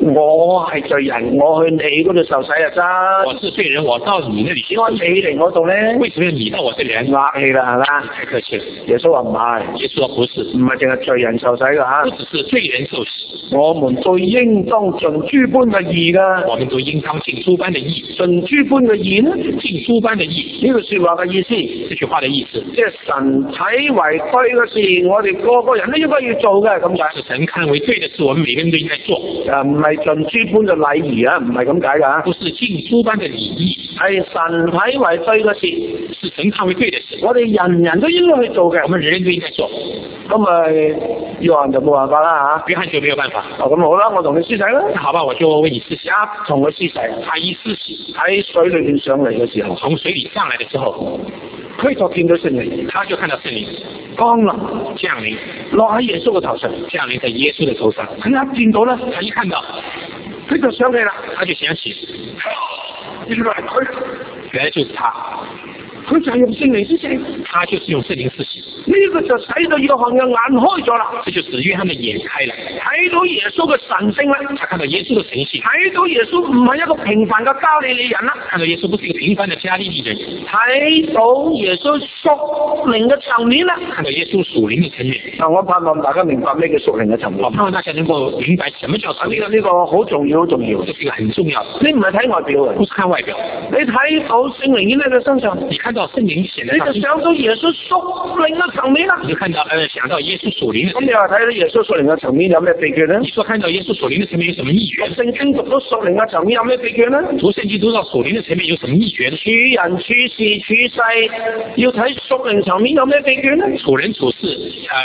我係罪人，我去你嗰度受洗就得。 我是罪人，我到你那裡去。 點解你嚟我度咧？ 為什麼你到我這裡來？ 客氣啦，係嘛？ 太客氣了。 耶穌話唔係， 耶穌說不是， 唔係淨係罪人受洗㗎嚇。 不只是罪人受洗， 我們都應當盡諸般嘅義㗎。 我們都應當盡諸般的義。 盡諸般嘅義呢？ 盡諸般的義。 呢句説話嘅意思， 這句話的意思， 即係神睇為對嘅事，我哋個個人都應該要做嘅咁解。 是神看為對的事，我們每個人都應該做。 唔係盡諸般嘅禮儀啊，唔係咁解㗎。 不是盡諸般的禮儀， 係神睇為對嘅事， 是神看為對的事。 我哋人人都應該去做嘅。 我們人人都應該做。 咁咪約翰就冇辦法啦嚇。 約翰就沒有辦法。 咁好啦，我同你施洗啦。 好吧，我就為你施洗。 同佢施洗， 他一施洗喺水裏面上嚟嘅時候， 從水裡上來的時候， 佢就見到聖靈， 他就看到聖靈降臨， 落喺耶穌嘅頭上， 降臨在耶穌的頭上。 佢一見到咧， 他一看到， 佢就想起啦， 他就想起， 原來係佢， 原來就是他。 佢就係用聖靈施洗， 他就是用聖靈施洗。 呢個就使到約翰嘅眼開咗啦， 這就使約翰的眼開了， 睇到耶穌嘅神性啦， 他看到耶穌的神性， 睇到耶穌唔係一個平凡嘅加利利人啦， 看到耶穌不是一個平凡的加利利人， 睇到耶穌屬靈嘅層面啦， 看到耶穌屬靈的層面。 我盼望大家明白咩叫屬靈嘅層面。 我盼望大家能夠明白什麼叫屬靈。 呢個好重要，好重要。 這是一個很重要的。 你唔係睇外表嘅， 不是看外表。 你睇到聖靈喺你嘅身上， 你看到聖靈顯在你就想到耶穌屬靈嘅層面啦。 你就看到想到耶穌屬靈的。 咁你話睇到耶穌屬靈嘅層面有咩秘訣咧？ 你說看到耶穌屬靈的層面有什麼秘訣？ 聖經讀到屬靈嘅層面有咩秘訣咧？ 讀聖經讀到屬靈的層面有什麼秘訣呢？ 處人處事處世要睇屬靈層面有咩秘訣咧？ 處人處事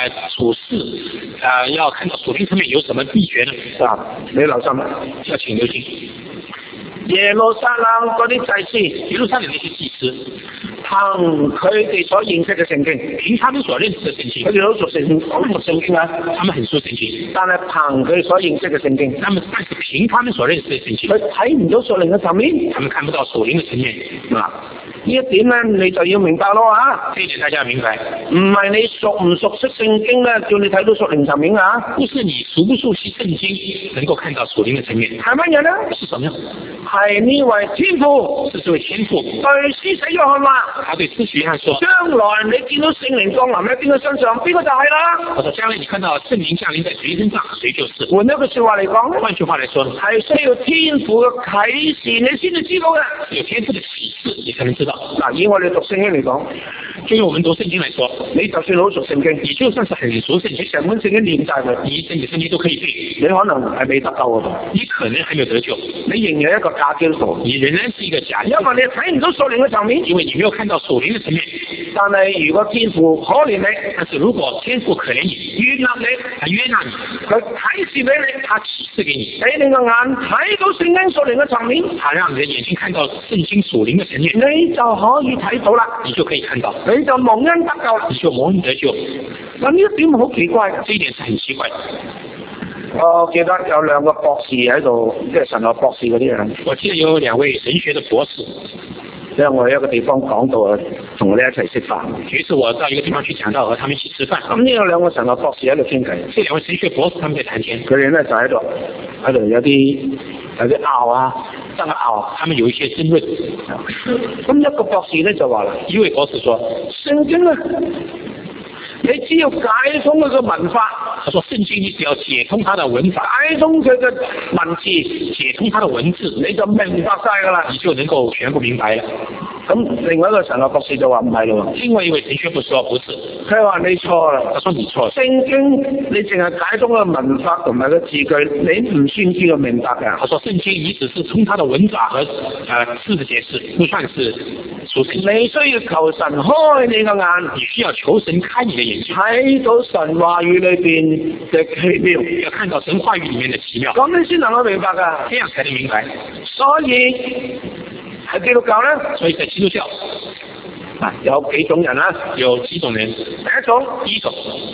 要看到屬靈層面有什麼秘訣呢？ 你留心啦， 要請留心。 耶路撒冷嗰啲祭司， 耶路撒冷那些祭司， 憑佢哋所認識嘅聖經， 憑他們所認識嘅聖經， 佢哋都熟聖經啊， 他們很熟聖經， 但係憑佢哋所認識嘅聖經， 但是憑他們所認識嘅聖經， 佢睇唔到屬靈嘅層面， 他們看不到屬靈嘅層面。 呢一點咧，你就要明白咯嚇。 這一點大家要明白， 唔係你熟唔熟悉聖經咧，叫你睇到屬靈層面啊。 不是你熟不熟悉聖經能夠看到屬靈嘅層面。 係乜嘢咧？ 是什麼？ 係呢位天父， 是這位天父對施洗約翰話， 他對施洗約翰說： 將來你見到聖靈降臨喺邊個身上，邊個就係啦。 我說將來你看到聖靈降臨在誰身上，誰就是。 換一句説話嚟講， 換句話來說， 係需要天父嘅啟示，你先至知道嘅。 有天父嘅啟示，你才能知道。 嗱，以我哋讀聖經嚟講， 就用我們讀聖經來說， 你就算好熟聖經， 你就算是很熟聖經， 你成本聖經念晒佢， 你整個聖經都可以背， 你可能係未得救嘅， 你可能還沒有得救， 你仍然係一個假基督徒， 你仍然是一個假基督徒， 因為你睇唔到屬靈嘅層面， 因為你沒有看到屬靈嘅層面。 但係如果天父可憐你， 但是如果天父可憐你， 悅納你， 他悅納你， 佢啟示俾你， 他啟示給你， 俾你個眼睇到聖經屬靈嘅層面， 他讓你的眼睛看到聖經屬靈嘅層面， 你就可以睇到啦， 你就可以看到， 你就蒙恩得救啦， 你就蒙恩得救。 嗱，呢一點好奇怪嘅， 這一點是很奇怪的。 我記得有兩個博士喺度，即係神學博士嗰啲人。 我記得有兩位神學的博士， 因為我喺一個地方講道啊，同我哋一齊食飯。 有一次我到一個地方去講道，和他們一起吃飯。 咁呢有兩個神學博士喺度傾偈。 這兩位神學博士他們在談天， 佢哋咧就喺度有啲拗啊，爭拗， 他們有一些爭論。 咁一個博士咧就話啦， 一位博士說： 聖經啊，你只要解通佢嘅文法。 他說聖經你只要解通它的文法， 解通佢嘅文字， 解通它的文字， 你就明白晒噶啦， 你就能夠全部明白了。 咁另外一個神學博士就話唔係咯， 另外一位神學博士說不是， 佢話你錯啦， 他說你錯了。 聖經你淨係解通個文法同埋個字句，你唔算知道明白㗎。 他說聖經你只是通它的文法和字的解釋，不算是屬聖經。 你需要求神開你個眼， 你需要求神開你的眼睛， 睇到神話語裏邊嘅奇妙， 要看到神話語裡面的奇妙， 咁你先能夠明白㗎。 這樣才能明白。 所以喺基督教咧， 所以在基督教有幾種人啦， 有幾種人。 第一種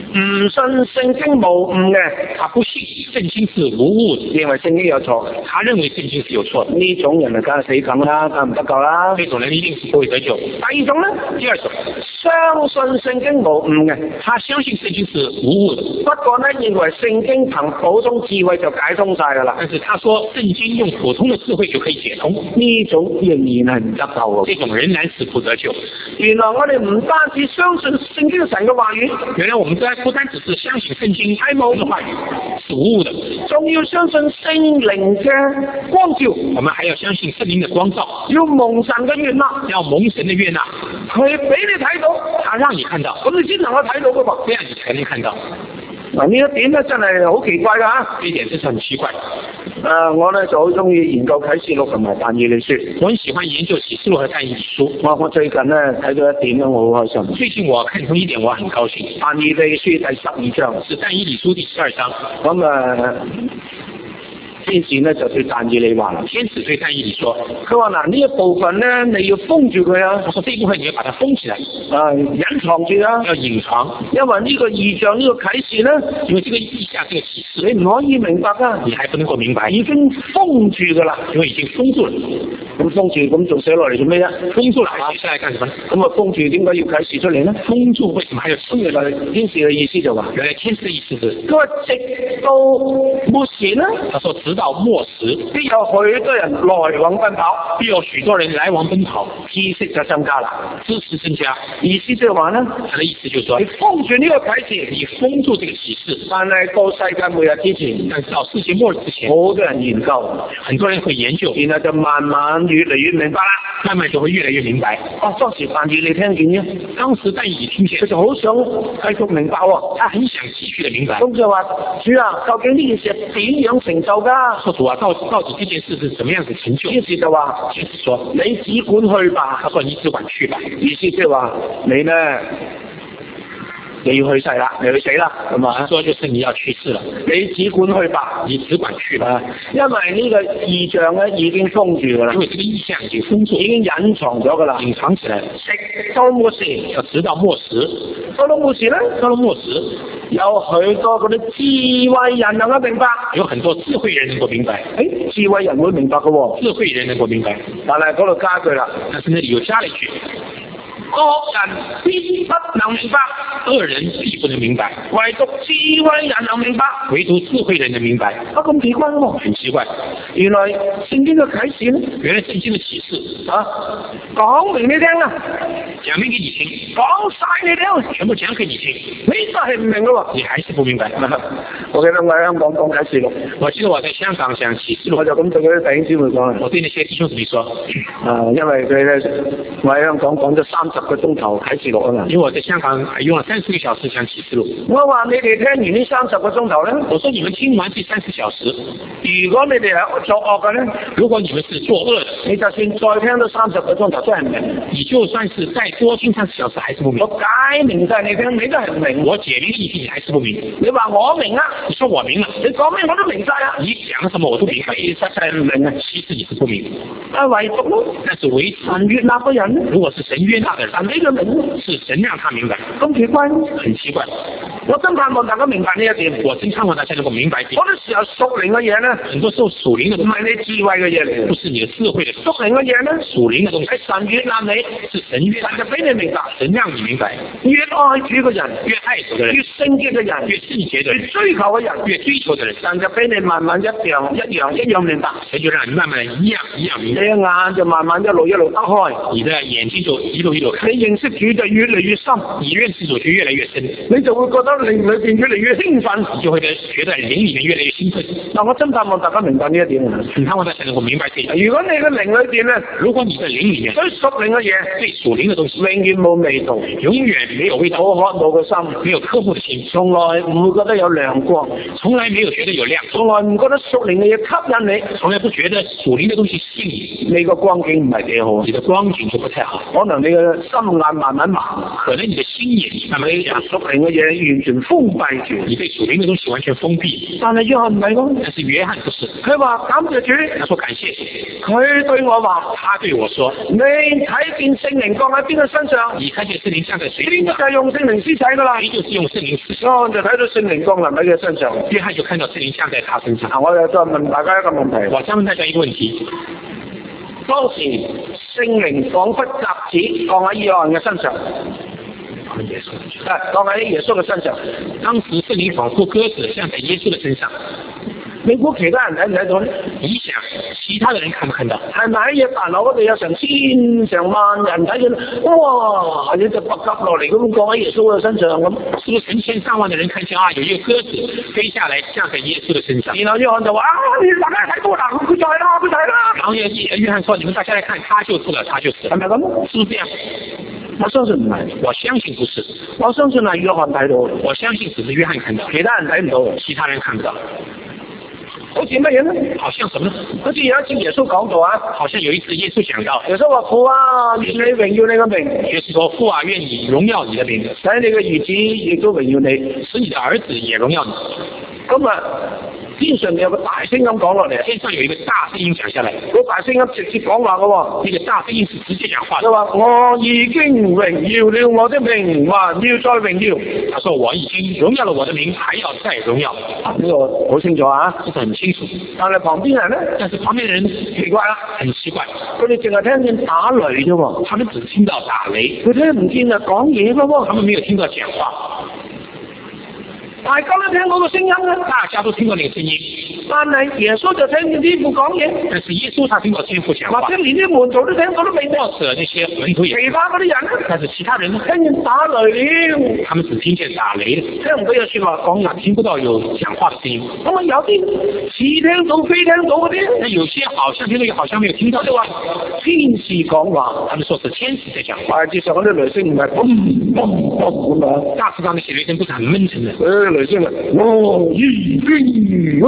唔信聖經無誤嘅， 他不信聖經是無誤的， 認為聖經有錯， 他認為聖經是有錯的。 呢種人就梗係死梗啦，梗唔得救啦。 這種人一定是不會得救。 第二種咧， 第二種， 相信聖經無誤嘅， 他相信聖經是無誤的， 不過咧認為聖經憑普通智慧就解通晒㗎啦。 但是他說聖經用普通的智慧就可以解通， 呢種仍然係唔得救喎。 這種仍然是不得救。 原來我哋唔單止相信聖經神嘅話語， 原來我們不單只是相信聖經係冇嘅話語是無誤的， 仲要相信聖靈嘅光照。 我們還要相信聖靈的光照， 要蒙神嘅悅納， 要蒙神的悅納， 佢俾你睇到， 他讓你看到， 咁你先能夠睇到㗎噃。 這樣你才能看到。 嗱，呢一點咧真係好奇怪㗎嚇。 這一點真是很奇怪。 我咧就好中意研究啟示錄同埋但以理書。 我很喜歡研究啟示錄和但以理書。 我最近咧睇到一點咧，我好開心。 最近我看通一點，我很高興。 但以理書第12章， 是但以理書第12章。 咁天使咧就對但以理話啦， 天使對但以理說， 佢話嗱呢一部分咧你要封住佢啊。 我說這一部分你要把它封起來， 隱藏住啊， 要隱藏， 因為呢個異象呢個啟示咧， 因為這個異象這個啟示你唔可以明白㗎， 你還不能夠明白， 已經封住㗎啦， 因為已經封住了。 咁封住咁仲寫落嚟做咩啫？ 封住了還寫下來幹什麼？ 咁啊封住點解要啟示出嚟咧？ 封住為什麼還要封住呢？ 天使嘅意思就話， 原來天使嘅意思是， 佢話直到末時呢， 他說直到末時， 必有許多人來往奔跑， 必有許多人來往奔跑， 知識就增加啦， 知識增加。 意思即係話呢， 他的意思就是說， 你封住呢個啟示， 你封住這個啟示， 但係到世界末日之前， 但是到世界末日之前， 好多人研究， 很多人會研究， 然後就慢慢越嚟越明白啦， 慢慢就會越來越明白。 當時但以理聽見啫， 當時但以理聽見， 佢就好想繼續明白喎， 他很想繼續的明白。 咁就話主啊，究竟呢件事係點樣成就㗎？ 說主啊，到底這件事是怎麼樣子成就？ 天使就話， 天使說， 你只管去吧。 他說你只管去吧。 意思即係話你呢？你要去世啦，你去死啦，係嘛？ 說就是你要去世了， 你只管去吧， 你只管去吧。 因為呢個異象咧已經封住㗎啦， 因為這個異象已經封住， 已經隱藏咗㗎啦， 隱藏起來。 直到末時， 要直到末時， 到末時咧， 到了末時， 有許多嗰啲智慧人能夠明白， 有很多智慧人能夠明白。 智慧人會明白㗎喎， 智慧人能夠明白。 但係嗰度加句啦， 但是那裡又加了一句。 惡人必不能明白， 惡人必不能明白， 唯獨智慧人能明白， 唯獨智慧人能明白。 咁奇怪喎， 很奇怪。 原來聖經嘅啟示咧， 原來聖經嘅啟示講明你聽啦， 講明給你聽， 講晒你聽， 全部講給你聽， 你都係唔明咯喎， 你還是不明白。 我記得我喺香港講啟示錄， 我記得我在香港講啟示錄， 我就咁對嗰啲弟兄姊妹講， 我對那些弟兄姊妹說， 因為佢咧，我喺香港講咗30個鐘頭啟示錄啊嘛， 因為我在香港用了30個小時講啟示錄。 我話你哋聽完呢30個鐘頭咧，我說你們聽完這30小時， 如果你哋係作惡嘅咧， 如果你們是作惡的， 你就算再聽到30個鐘頭都係唔明， 你就算是再多聽30小時還是不明。 我解明晒你聽，你都係唔明。 我解明意思，你還是不明。 你話我明啊？ 你說我明了， 你講咩我都明晒啊？ 你講什麼我都明白， 其實係唔明啊， 其實你是不明。 唯獨咯， 但是唯獨神悅納嘅人， 如果是神悅納的人， 神俾佢明， 是神讓他明白。 咁奇怪， 很奇怪。 我真盼望大家明白呢一點。 我真盼望大家能夠明白。 好多時候屬靈嘅嘢咧， 很多時候屬靈嘅東西唔係你智慧嘅嘢嚟， 不是你的智慧的。 屬靈嘅嘢咧， 屬靈嘅東西係神悅納你， 是神悅納， 神就俾你明白， 神讓你明白。 越愛主嘅人， 越愛主嘅人， 越聖潔嘅人， 越聖潔嘅人， 越追求嘅人， 越追求嘅人， 神就俾你慢慢一樣明白， 神就讓你慢慢一樣明白。 你嘅眼就慢慢一路打開， 你的眼睛就一路看。 你認識主就越嚟越深， 你認識主就越來越深， 你就會覺得靈裏邊越嚟越興奮， 你就會覺得靈裏面越來越興奮。 嗱，我真盼望大家明白呢一點啊！ 很盼望大家能夠明白這一點。 如果你嘅靈裏邊咧， 如果你的靈裏面對屬靈嘅嘢， 對屬靈嘅東西， 永遠冇味道， 永遠沒有味道， 冇渴慕嘅心， 沒有渴慕嘅心， 從來唔會覺得有亮光， 從來沒有覺得有亮， 從來唔覺得屬靈嘅嘢吸引你， 從來不覺得屬靈嘅東西吸引你， 你個光景唔係幾好， 你的光景就不太好， 可能你嘅心眼慢慢盲， 可能你的心眼慢慢盲， 屬靈嘅嘢完全封閉住， 你對屬靈嘅東西完全封閉。 但係約翰唔係咁， 但是約翰不是， 佢話感謝主， 他說感謝， 佢對我話， 他對我說， 你睇見聖靈降喺邊個身上， 你看見聖靈降在誰身上， 邊個就係用聖靈施洗噶啦， 誰就是用聖靈施洗， 約翰就睇到聖靈降臨喺佢身上， 約翰就看到聖靈降在他身上。 我又再問大家一個問題， 我再問大家一個問題， 當時聖靈彷彿鴿子降喺約翰嘅身上，降喺耶穌嘅身上， 當時聖靈仿佛鴿子降在耶穌嘅身上。 你估其他人睇唔睇到咧？ 你想其他的人看不看到？ 係咪喺約旦河嗰度有成千成萬人睇見？哇！有隻白鴿落嚟咁降喺耶穌嘅身上咁， 是不是成千上萬的人看見啊？有一個鴿子飛下來降在耶穌的身上。 然後約翰就話：你大家睇到啦，佢就係啦，佢就係啦。 然後約翰說：你們大家來看，他就是了，他就是了。 係咪咁？ 是不是這樣？ 我相信唔係， 我相信不是。 我相信係約翰睇到， 我相信只是約翰看到， 其他人睇唔到， 其他人看不到。 好似乜嘢呢？ 好像什麼呢？ 好似有一次耶穌講到啊， 好像有一次耶穌講到， 耶穌話：父啊，願你榮耀你嘅名。 耶穌說：父啊，願你榮耀你的名， 使你嘅兒子亦都榮耀你， 使你的兒子也榮耀你。 咁啊，天上有個大聲音講落嚟， 天上有一個大聲音講下來， 個大聲音直接講話嘅喎， 呢個大聲音是直接講話。 佢話：我已經榮耀了我的名，還要再榮耀。 他說：我已經榮耀了我的名，還要再榮耀。 呢個好清楚啊， 這是很清楚。 但係旁邊人咧， 但是旁邊的人奇怪啦，很奇怪， 佢哋淨係聽見打雷啫喎， 他們只聽到打雷， 佢聽唔見啊講嘢嘅喎， 他們沒有聽到講話。 大家都聽到個聲音咧， 大家都聽到那個聲音， 但係耶穌就聽見天父講嘢， 但是耶穌他聽到天父講話， 或者連啲門徒都聽到都未定， 或者那些門徒也， 其他嗰啲人咧， 但是其他人呢， 聽見打雷了， 他們只聽見打雷， 聽唔到有說話講嘢， 聽不到有講話的聲音。 咁啊有啲似聽到非聽到嗰啲， 那有些好像聽到，又好像沒有聽到，就話天使講話， 他們說是天使在講話。 大致上嗰啲雷聲唔係嘣嘣嘣咁啊， 大致上那些雷聲不是很悶沉的， 雷聲啊，已經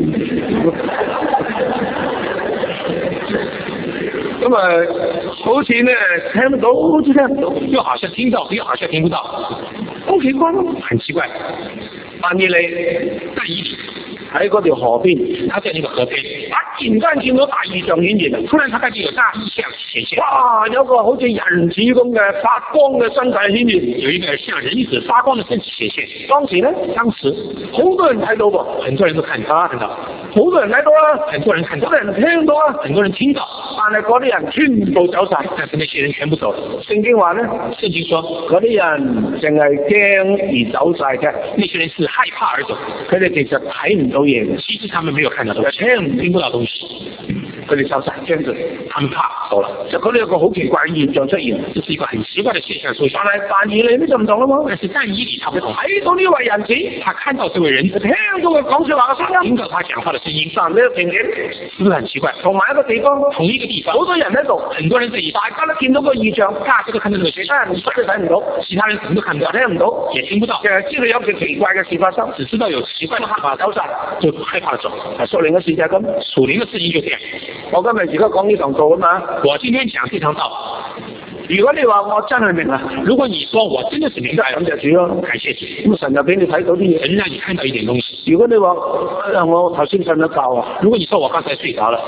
咁啊，好似咧聽得到，好似聽唔到， 又好像聽到，又好像聽不到， 好奇怪咯， 很奇怪。 但以理喺嗰條河邊， 他在那個河邊， 突然間見到大異象顯現， 突然他看見有大異象顯現， 哇！有個好似人子咁嘅發光嘅身體顯現， 有一個像人子發光嘅身體顯現。 當時咧，好多人睇到喎， 很多人都看到， 好多人睇到啊， 很多人看到， 好多人聽到啊， 很多人聽到， 但係嗰啲人全部走晒， 但是那些人全部走了。 聖經話咧， 聖經說嗰啲人淨係驚而走晒啫， 那些人是害怕而走， 佢哋其實睇唔到嘢， 其實他們沒有看到東西，聽不到東西， 佢哋走晒驚住， 他們怕走了。 就嗰度有個好奇怪嘅現象出現， 這是一個很奇怪的現象出現。 但係但以理呢就唔同啦嘛， 但是但以理他不同， 睇到呢位人子， 他看到這位人子， 聽到佢講說話嘅聲音， 聽到他講話的聲音， 但呢個情景是不是很奇怪？ 同埋一個地方， 同一個地方， 好多人喺度， 很多人在， 大家都見到個異象， 大家都看到那個其他人乜都睇唔到， 其他人什麼都看不到， 聽唔到， 也聽不到， 淨係知道有件奇怪嘅事發生， 只知道有奇怪的事走晒，就害怕走。 屬靈嘅事就係咁， 屬靈嘅事情就這樣。 我今日而家講呢堂道啊嘛， 我今天講這堂道。 如果你話我真係明啦， 如果你說我真的是明白， 咁就主咯， 感謝主。 咁神就俾你睇到啲嘢， 神讓你看到一點東西。 如果你話我頭先瞓咗覺啊， 如果你說我剛才睡着了，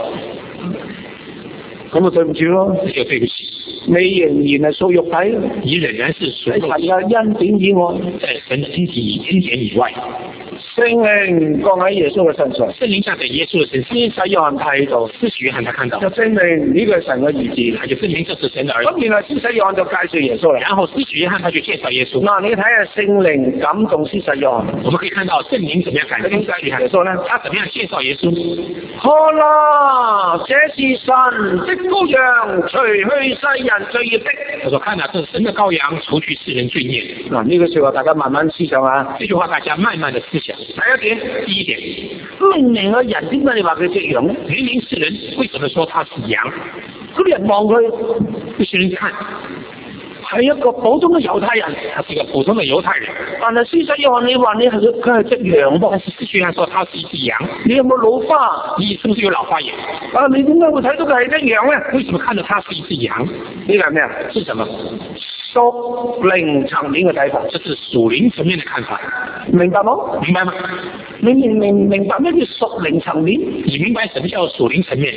咁我對唔住咯， 這就對不起。 你仍然係屬肉體， 你仍然是屬肉體。 喺神嘅恩典以外， 在神的恩典以外， 聖靈降喺耶穌嘅身上， 聖靈降在耶穌嘅身上。 施洗約翰睇到， 施洗約翰他看到， 就證明呢個係神嘅兒子， 他就證明這是神的兒子。 咁原來施洗約翰就介紹耶穌啦。 然後施洗約翰他就介紹耶穌。 嗱，你睇下聖靈感動施洗約翰， 我們可以看到聖靈怎麼樣感動施洗約翰呢？他怎麼樣介紹耶穌？ 看啦，這是神的羔羊，除去世人罪孽的。 他說：看啦，這是神的羔羊，除去世人罪孽。 嗱，呢句說話大家慢慢思想啊。 這句話大家慢慢的思想。第一點， 明明個人點解你話佢隻羊呢？ 明明是人，為什麼說他是羊？ 嗰啲人望佢， 那些人看， 係一個普通嘅猶太人， 他是一個普通的猶太人。 但係施洗約翰你話佢係隻羊噃， 但是施洗約翰說他是一隻羊， 你有冇老花？ 你是不是有老花眼？ 啊，你點解會睇到佢係隻羊咧？ 為什麼看到他是一隻羊？ 呢個係咩啊？ 是什麼？ 屬靈層面嘅睇法， 這是屬靈層面的看法， 明白冇？ 明白嗎？ 你明白咩叫屬靈層面？ 你明白什麼叫屬靈層面？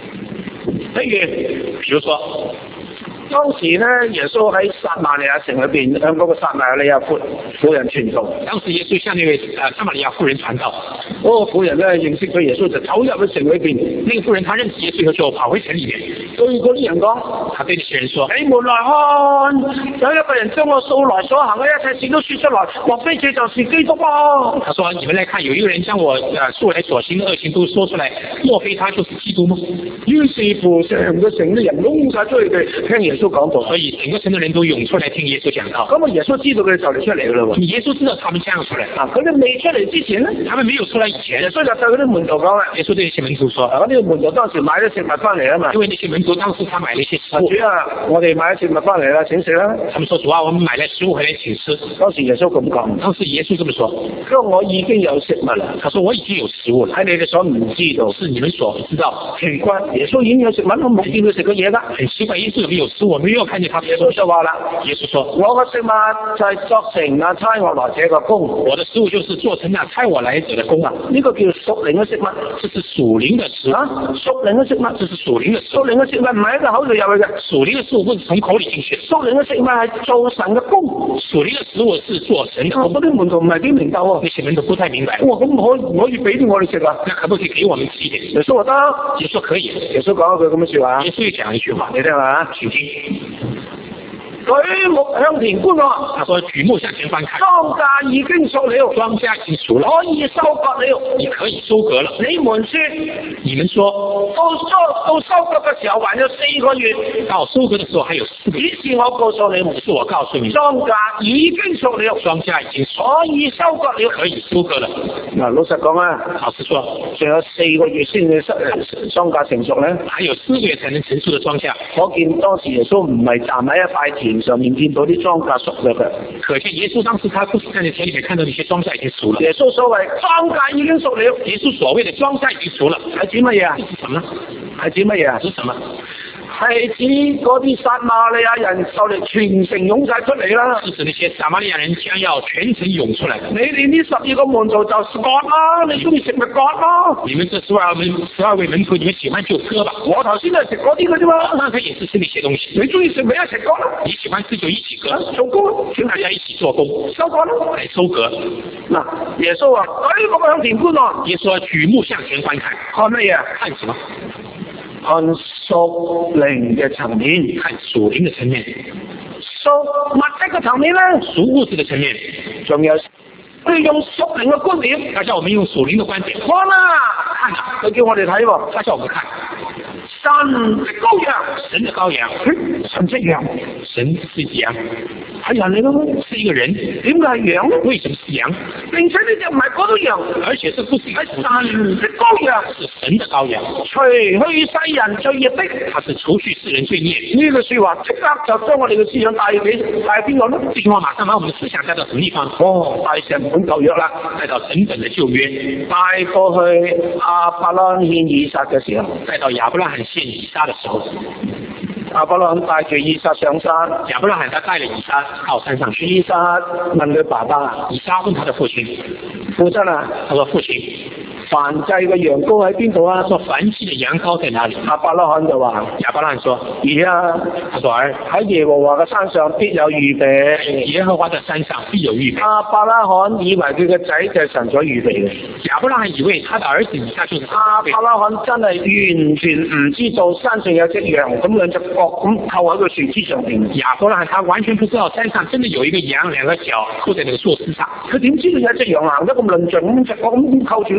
譬如說， 當時咧，耶穌喺撒瑪利亞城裏邊向嗰個撒瑪利亞婦人傳道。 當時耶穌向那位撒瑪利亞婦人傳道， 嗰個婦人咧認識咗耶穌就走入去城裏邊。 那個婦人她認識耶穌以後就跑回城裏面， 對嗰啲人講， 他對那些人說： 你們來看，有一個人將我素來所行嘅一切事都說出來，莫非這就是基督啊？ 他說：你們來看，有一個人將我素來所行的惡行都說出來，莫非他就是基督嗎？ 於是乎，成個城啲人湧晒出去聽耶穌講道， 所以整個城的人都湧出來聽耶穌講道。 咁啊，耶穌知道佢哋就嚟出嚟噶啦喎。 耶穌知道他們這樣出來， 佢哋未出嚟之前咧， 他們沒有出來以前， 耶穌就對嗰啲門徒講啦。 耶穌對那些門徒說： 嗰啲門徒當時買咗食物翻嚟啊嘛。 因為那些門徒當時他買了一些食物。 主啊，我哋買咗食物翻嚟啦，請食啦。 他們說：主啊，我們買了食物回來請吃。 當時耶穌咁講。 當時耶穌這麼說： 佢話我已經有食物啦。 他說我已經有食物了， 喺你哋所唔知道， 是你們所不知道。 奇怪，耶穌已經有食物，我冇見佢食過嘢㗎。 很奇怪，耶穌有沒有食物？我沒有看見他。 耶穌就話啦， 耶穌說： 我嘅食物就係作成那差我來者嘅工。 我的食物就是做成那差我來者的工啊。 呢個叫屬靈嘅食物， 這是屬靈的食物。 屬靈嘅食物， 這是屬靈的食物。 屬靈嘅食物唔係喺個口度入去嘅， 屬靈的食物不是從口裏進去。 屬靈嘅食物係做神嘅工。 屬靈的食物是做神的工。 嗰啲門徒唔係幾明白喎， 那些門徒不太明白。 哇，咁唔可以俾啲我哋食啊？ 那可不可以給我們吃一點？ 耶穌話得， 耶穌可以。 耶穌講一句咁嘅說話。 耶穌又講一句話， 你聽下， 請聽。 舉目向田觀望， 他說舉目向前觀看， 莊稼已經熟了， 莊稼已經熟了， 可以收割了， 你可以收割了。 你們說到收割嘅時候還有4個月， 到收割的時候還有4個月。 只是我告訴你們， 是我告訴你們， 莊稼已經熟了， 莊稼已經熟， 可以收割了， 可以收割了。 嗱，老實講啊， 老實說， 仲有4個月先至莊稼成熟咧， 還有4個月才能成熟的莊稼。 可見當時耶穌唔係站喺一塊田上面見到啲莊稼熟咗嘅， 可見耶穌當時他不是站在田裏面看到那些莊稼已經熟了。 耶穌所謂莊稼已經熟了， 耶穌所謂的莊稼已經熟了， 係指乜嘢啊？ 這是什麼？ 係指乜嘢啊？ 是什麼？ 係指嗰啲撒瑪利亞人就嚟全城湧晒出嚟啦！ 是指那些撒瑪利亞人將要全城湧出來。 你哋呢12個門徒就割啦，你中意食咪割咯。 你們這12位門徒，你們喜歡就割吧。 我頭先都係食嗰啲嘅啫嘛。 剛才也是吃那些東西。 你中意食咪一齊割啦。 你喜歡吃就一起割。 做工咯， 請大家一起做工， 收割咯， 來收割。 嗱，耶穌話：舉目向田觀望。 耶穌說舉目向前觀看， 看乜嘢？ 看什麼？ 看屬靈嘅層面， 看屬靈嘅層面。 屬物質嘅層面咧， 屬物質嘅層面。 仲有佢用屬靈嘅觀點， 他叫我們用屬靈嘅觀點。 看啦， 看啊！ 佢叫我哋睇喎， 他叫我們看。 神的羔羊， 神的羔羊， 神隻羊， 神是羊， 係人嚟嘅， 是一個人。 點解係羊？ 為什麼是羊？ 並且呢隻唔係嗰種羊， 而且這不是係神的羔羊， 是神的羔羊， 除去世人罪孽的， 他是除去世人罪孽。 呢句說話即刻就將我哋嘅思想帶邊個呢？ 這句話馬上把我們的思想帶到什麼地方？ 帶成本舊約啦， 帶到整本的舊約， 帶過去亞伯拉罕獻以撒嘅時候， 帶到亞伯拉罕獻以撒的時候， 亞伯拉罕帶住以撒上山， 亞伯拉罕他帶了以撒到山上去。 以撒問佢爸爸， 以撒問他的父親， 父親啊， 他說父親， 燔祭嘅羊羔喺邊度啊？ 說燔祭的羊羔在哪裡？ 亞伯拉罕就話， 亞伯拉罕說， 兒啊， 他說兒， 喺耶和華嘅山上必有預備， 耶和華的山上必有預備。 亞伯拉罕以為佢嘅仔就係神所預備嘅， 亞伯拉罕以為他的兒子以撒就是亞伯拉罕真係完全唔知道山上有隻羊咁兩隻角咁扣喺個樹枝上邊。 亞伯拉罕他完全不知道山上真的有一個羊，兩個腳扣在那個樹枝上。 佢點知道有隻羊行得咁論盡咁隻角咁扣住咧？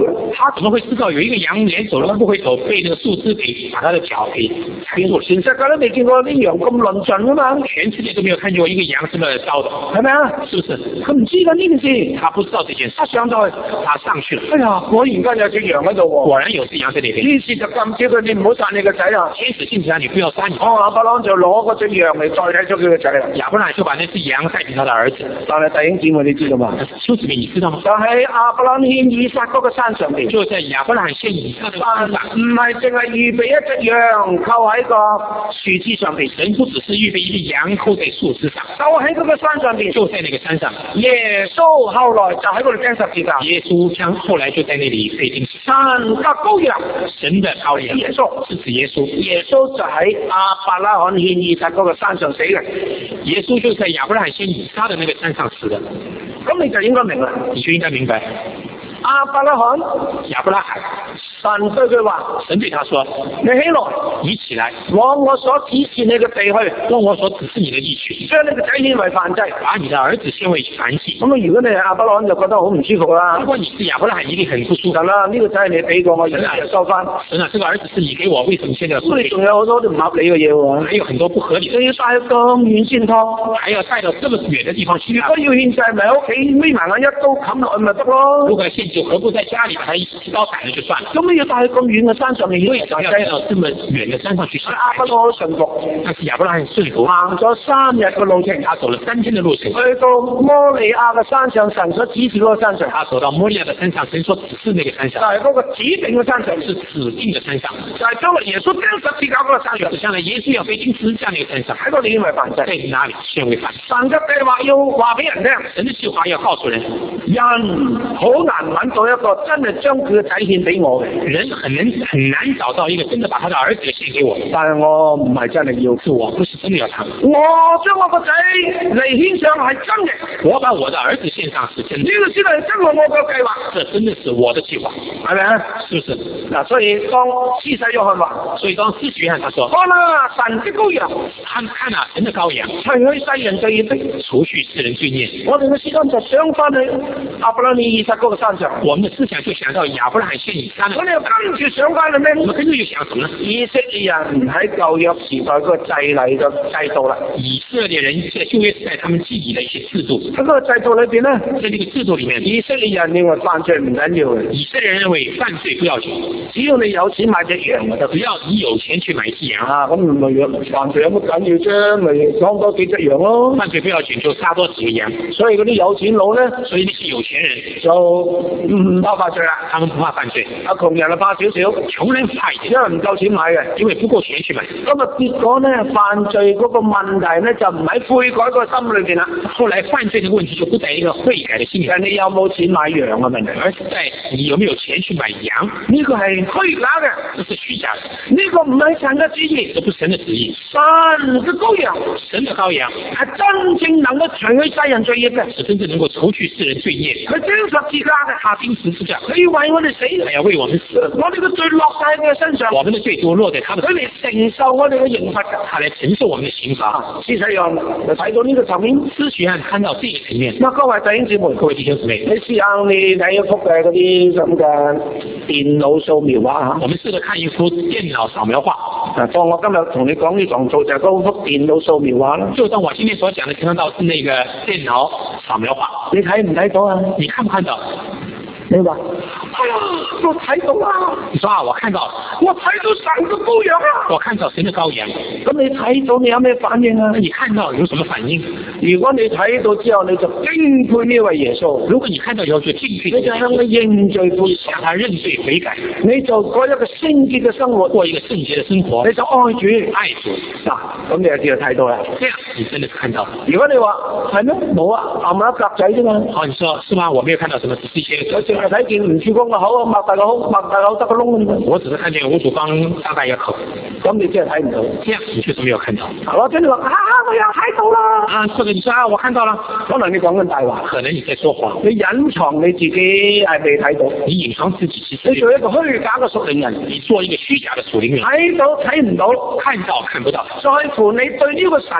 他怎么會知道有一個羊連走都不回頭，被那個樹枝給把他的腳給踩住了？ 全世界都未見過啲羊咁論盡啊嘛， 全世界都沒有看見過一個羊這麼高的， 係咪啊？ 是不是？ 佢唔知㗎呢件事， 他不知道這件事， 他上到去， 他上去了。 哎呀，果然間有隻羊喺度喎， 果然有隻羊在那邊。 於是就禁止佢，你唔好殺你個仔啊！ 天使禁止他，你不要殺你。 亞伯拉罕就攞嗰隻羊嚟代替咗佢個仔啦。 亞伯拉罕就把那隻羊代替他的兒子。 但係弟兄姊妹你知道嘛？ 兄姊妹你知道嗎？ 就喺亞伯拉罕獻以撒嗰個山上邊， 就在亞伯拉罕獻以撒嘅山上， 唔係淨係預備一隻羊扣喺個樹枝上邊， 神不只是預備一隻羊扣在樹枝上， 就喺嗰個山上邊， 就在那個山上。 耶穌後來就喺嗰度釘十字架， 耶穌將後來就在那裡被釘死。 神嘅羔羊， 神的羔羊， 耶穌是指耶穌。 耶穌就喺亞伯拉罕獻以撒嗰個山上死嘅， 耶穌就在亞伯拉罕獻以撒的那個山上死的。 咁你就應該明啦， 你就應該明白。 亞伯拉罕， 亞伯拉罕， 神對佢話， 神對他說： 你起來， 你起來， 往我所指示你嘅地去， 往我所指示你的地去， 將你個仔獻為燔祭， 把你的兒子獻為燔祭。 咁啊，如果你係亞伯拉罕就覺得好唔舒服啦。 如果你是亞伯拉罕，一定很不舒服啦。呢個仔係你俾過我，而家就收翻。 神啊，這個兒子是你給我，為什麼現在要收？ 你仲有好多唔合理嘅嘢喎， 還有很多不合理的。 你要帶去咁遠先拖， 還要帶到這麼遠的地方去。 如果要獻祭，咪喺屋企眯埋眼一刀冚落去咪得咯。 如果獻祭，何不在家裡把它一刀砍了就算了？ 咁你要帶去咁遠嘅山上面， 為什麼要帶到這麼遠的山上去？ 亞伯拉罕順服， 但是亞伯拉罕順服， 行咗3日嘅路程， 他走了3天的路程， 去到摩利亞嘅山上，神所指示嗰個山上， 他走到摩利亞的山上，神所指示那個山上， 就係嗰個指定嘅山上， 是指定的山上， 就係將來耶穌釘十字架嗰個山上， 就將來耶穌要被釘十字架那個山上， 喺嗰度獻為燔祭， 在哪裡獻為燔祭？ 神嘅計劃要話俾人聽， 神的計劃要告訴人， 人好難揾到一個真係將佢嘅仔獻俾我嘅， 人很難找到一個真的把他的兒子獻給我， 但係我唔係真係要， 是我不是真的要他， 我將我個仔嚟獻上係真嘅， 我把我的兒子獻上是真的， 呢個先係真係我嘅計劃， 這真的是我的計劃， 係咪啊？ 是不是？ 嗱，所以當施洗約翰話， 所以當施洗約翰他說， 看啦，神的羔羊， 看啊，神的羔羊， 除去世人罪孽的， 除去世人罪孽。 我哋嘅思想就想翻去亞伯拉罕以撒嗰個山上， 我們的思想就想到亞伯拉罕獻以撒， 我哋又跟住想翻去咩？ 我們跟住又想什麼呢？ 以色列人喺舊約時代嗰個祭禮嘅制度啦， 以色列人在舊約時代他們祭禮的一些制度， 喺嗰個制度裏邊咧， 在呢個制度裡面， 以色列人認為犯罪唔緊要嘅， 以色列人認為犯罪不要緊， 只要你有錢買隻羊就得， 只要你有錢去買隻羊啊，咁咪犯罪有乜緊要啫？咪講多幾隻羊咯。 犯罪不要緊，就殺多幾個羊。 所以嗰啲有錢佬咧， 所以那些有錢人就唔怕犯罪啦， 他們不怕犯罪。 啊，窮人就怕少少， 窮人怕一點， 因為唔夠錢買嘅， 因為不夠錢去買。 咁啊，結果咧犯罪嗰個問題咧就唔喺悔改個心裏邊啦。 後來犯罪嘅問題就不在一個悔改嘅心裏， 但你有冇錢買羊嘅問題， 而是在你有沒有錢去買羊。 呢個係虛假嘅， 這是虛假的。 呢個唔係神嘅旨意， 這不是神的旨意。 神嘅羔羊， 神的羔羊係真正能夠除去世人罪孽嘅， 是真正能夠除去世人罪孽。 佢釘十字架嘅， 他釘十字架， 佢要為我哋死， 係要為我們死。 我哋嘅罪落喺佢嘅身上， 我們的罪都落在他的身上， 佢嚟承受我哋嘅刑罰嘅， 他來承受我們的刑罰。 施洗約翰就睇到呢個層面， 施洗約翰看到這個層面。 嗱，各位弟兄姊妹， 各位弟兄姊妹， 你試下你睇一幅嘅嗰啲咁嘅電腦掃描畫嚇。 我們試着看一幅電腦掃描畫。 當我今日同你講呢堂做就係嗰幅電腦掃描畫啦。 就當我今天所講的，聽到是那個電腦掃描畫。 你睇唔睇到啊？ 你看不看到？ 你話，我睇到啦。 你說啊，我看到了， 我睇到神嘅羔羊啊！ 我看到神的羔羊。 咁你睇到你有咩反應啊？ 那你看到有什麼反應？ 如果你睇到之後，你就敬佩呢位耶穌。 如果你看到以後就敬佩， 你就向佢認罪悔改， 向他認罪悔改， 你就過一個聖潔嘅生活， 過一個聖潔嘅生活， 你就愛主， 愛主。 嗱，咁你就知道睇到啦。 這樣你真的是看到。 如果你話係咩？冇啊，啱啱一格仔啫嘛。 哦，你說是嗎？我沒有看到什麼，只是一些。 我淨係睇見吳曙光個口，擘大個口，擘大個口得個窿咁。 我只是看見吳曙光張大一個口， 咁你真係睇唔到。 這樣你確實沒有看到。 我真係話我又睇到啦。 啊，或者你說啊，我看到了， 可能你講緊大話， 可能你在說謊， 你隱藏你自己係未睇到， 你隱藏自己其實你做一個虛假嘅屬靈人， 你做一個虛假的屬靈人， 睇到睇唔到， 看到看不到， 在乎你對呢個神嘅羔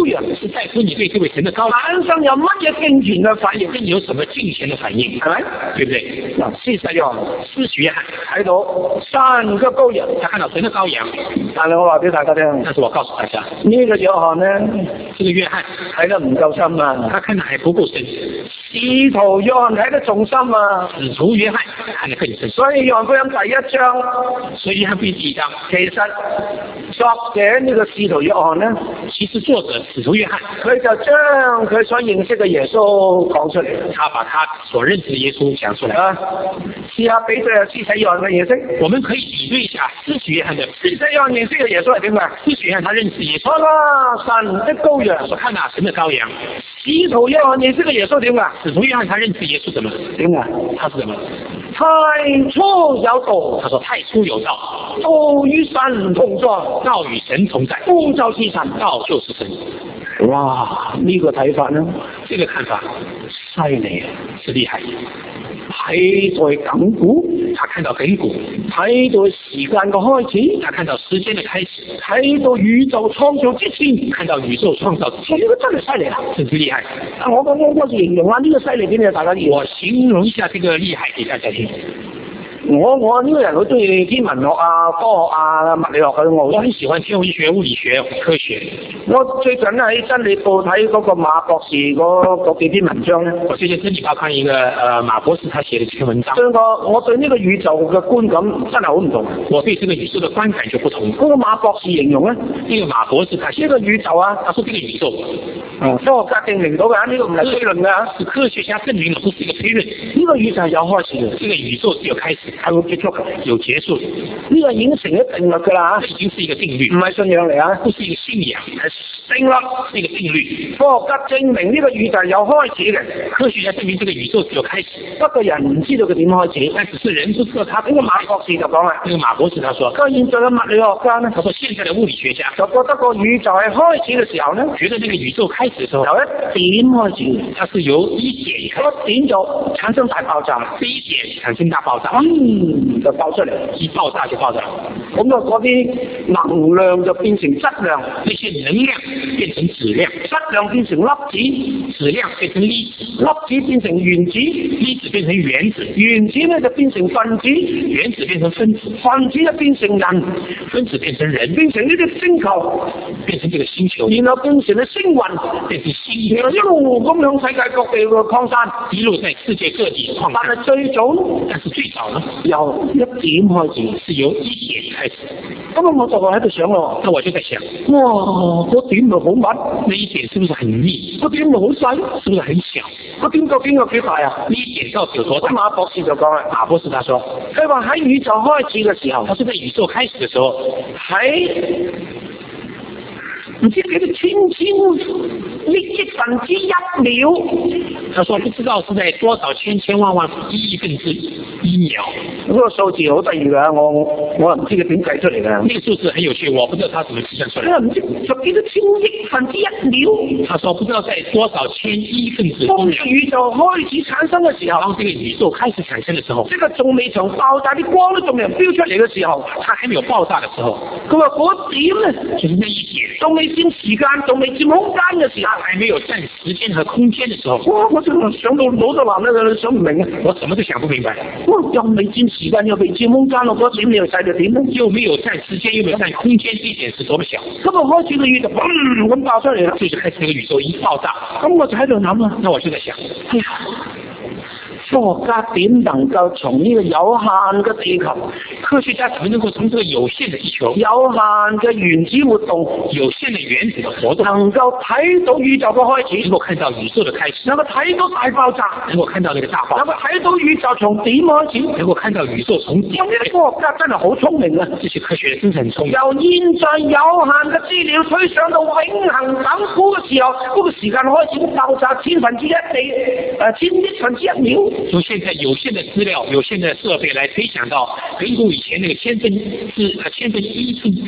羊， 是在乎你对这位神的高產生有乜嘢敬虔嘅反應？ 跟你有什麼敬虔的反應， 係咪？ 對不對？ 嗱，施洗約翰施洗約翰睇到神嘅羔羊， 他看到神的羔羊， 但係我話俾大家聽， 但是我告訴大家， 呢個約翰咧這個約翰睇得唔夠深啊， 他看得還不夠深， 使徒約翰睇得仲深啊， 使徒約翰看得更深。 所以約翰福音第一章， 所以約翰福音第一章， 其實作者呢個使徒約翰咧， 其實作者使徒約翰， 佢就將佢所認識嘅耶穌講出嚟， 他把他所認識的耶穌講出來。 啊，試下比對下施洗約翰嘅認識。 我們可以比對一下施洗約翰的施洗約翰認識嘅耶穌係點㗎？ 施洗約翰他認識耶穌， 好啦，神的羔羊。 我看到神的羔羊。 使徒約翰認識嘅耶穌點㗎？ 使徒約翰他認識耶穌怎麼？ 點㗎？ 他是怎麼？ 太初有道， 他說太初有道， 道與神同在， 道與神同在， 道就是神， 道就是神。 哇！呢個睇法呢， 這個看法犀利啊， 是厲害。 睇在亙古， 他看到亙古， 睇到時間嘅開始， 他看到時間的開始， 睇到宇宙創造之前， 看到宇宙創造之前， 呢個真係犀利啊！ 真是厲害。 我形容下呢個犀利點樣，大家知。 我形容一下這個厲害給大家聽。 我呢個人好中意天文學啊、科學啊、物理學嘅，我很喜歡天文學、物理學、科學。 我最近喺真理報睇嗰個馬博士嗰幾篇文章咧。 我最近真理報看一個馬博士他寫的這篇文章。 我對呢個宇宙嘅觀感真係好唔同。 我對這個宇宙的觀感就不同。 嗰個馬博士形容咧， 呢個馬博士他寫呢個宇宙啊， 他說這個宇宙， 科學家證明到嘅，呢個唔係推論嘅， 是科學家證明了，不是一個推論。 呢個宇宙係有開始嘅， 這個宇宙是有開始， 係會結束嘅， 有結束。 呢個已經成咗定律㗎啦， 已經是一個定律， 唔係信仰嚟啊， 不是一個信仰， 係定律， 是一個定律。 科學家證明呢個宇宙係有開始嘅， 科學家證明這個宇宙是有開始， 不過人唔知道佢點開始， 但只是人不知道他。 呢個馬博士就講啦， 呢個馬博士他說， 個現在嘅物理學家呢， 他說現在的物理學家就覺得個宇宙係開始嘅時候呢， 覺得那個宇宙開始嘅時候由一點開始， 它是由一點開始， 一點就產生大爆炸， 這一點產生大爆炸， 就爆出嚟， 一爆炸就爆炸， 咁啊嗰啲能量就變成質量， 那些能量變成質量， 質量變成粒子， 質量變成粒子， 粒子變成原子， 粒子變成原子， 原子呢就變成分子， 原子變成分子， 分子就變成人， 分子變成人， 變成呢啲星球， 變成這個星球， 然後變成咗星雲， 變成星雲， 然後一路咁向世界各地嘅擴散， 一路在世界各地擴散。 但係最早呢， 由一點開始， 是由一點開始。 咁我就喺度想咯， 那我就在想， 哇，嗰點咪好密， 那一點是不是很密？ 嗰點咪好細， 是不是很小？ 嗰點究竟有幾大啊？ 呢一點到底有多大？ 馬博士就講啦， 馬博士他說， 佢話喺宇宙開始嘅時候， 他說在宇宙開始嘅時候， 喺唔知幾多千億分之一秒， 他說不知道是在多少千萬萬億分之一秒。 嗰個數字好得意㗎，我唔知佢點計出嚟㗎。 呢個數字很有趣，我不知道他怎麼計算出來。 唔知就幾多千億分之一秒。 他說不知道在多少千億分之一秒。 當宇宙開始產生嘅時候， 當這個宇宙開始產生嘅時候， 即係仲未從爆炸啲光都仲未飆出嚟嘅時候， 它還沒有爆炸嘅時候， 佢話嗰點咧， 就是那一點， 仲未佔時間，仲未佔空間嘅時候， 還沒有佔時間和空間嘅時候， 哇！我就想到腦都爛啦，想唔明啊！ 我怎麼都想不明白。 哇！又未佔時間，又未佔空間，我嗰點你又細到點咧？ 又沒有佔時間，又沒有佔空間，這一點是多麼小？ 咁啊開始個宇宙咁爆出嚟啦， 就是開始那個宇宙一爆炸， 咁我就喺度諗啊， 那我就在想， 哎呀！科學家點能夠從呢個有限嘅地球， 科學家怎麼能夠從這個有限的地球、 有限嘅原子活動、 有限的原子的活動， 能夠睇到宇宙嘅開始， 能夠看到宇宙的開始， 能夠睇到大爆炸， 能夠看到那個大爆炸， 能夠睇到宇宙從點開始， 能夠看到宇宙從點。 呢啲科學家真係好聰明啊！ 這些科學家真係很聰明。 由現在有限嘅資料推想到永恆亙古嘅時候，嗰個時間開始爆炸千分之一千億分之一秒。 從現在有限的資料、有限的設備來推想到亙古以前那個千分之一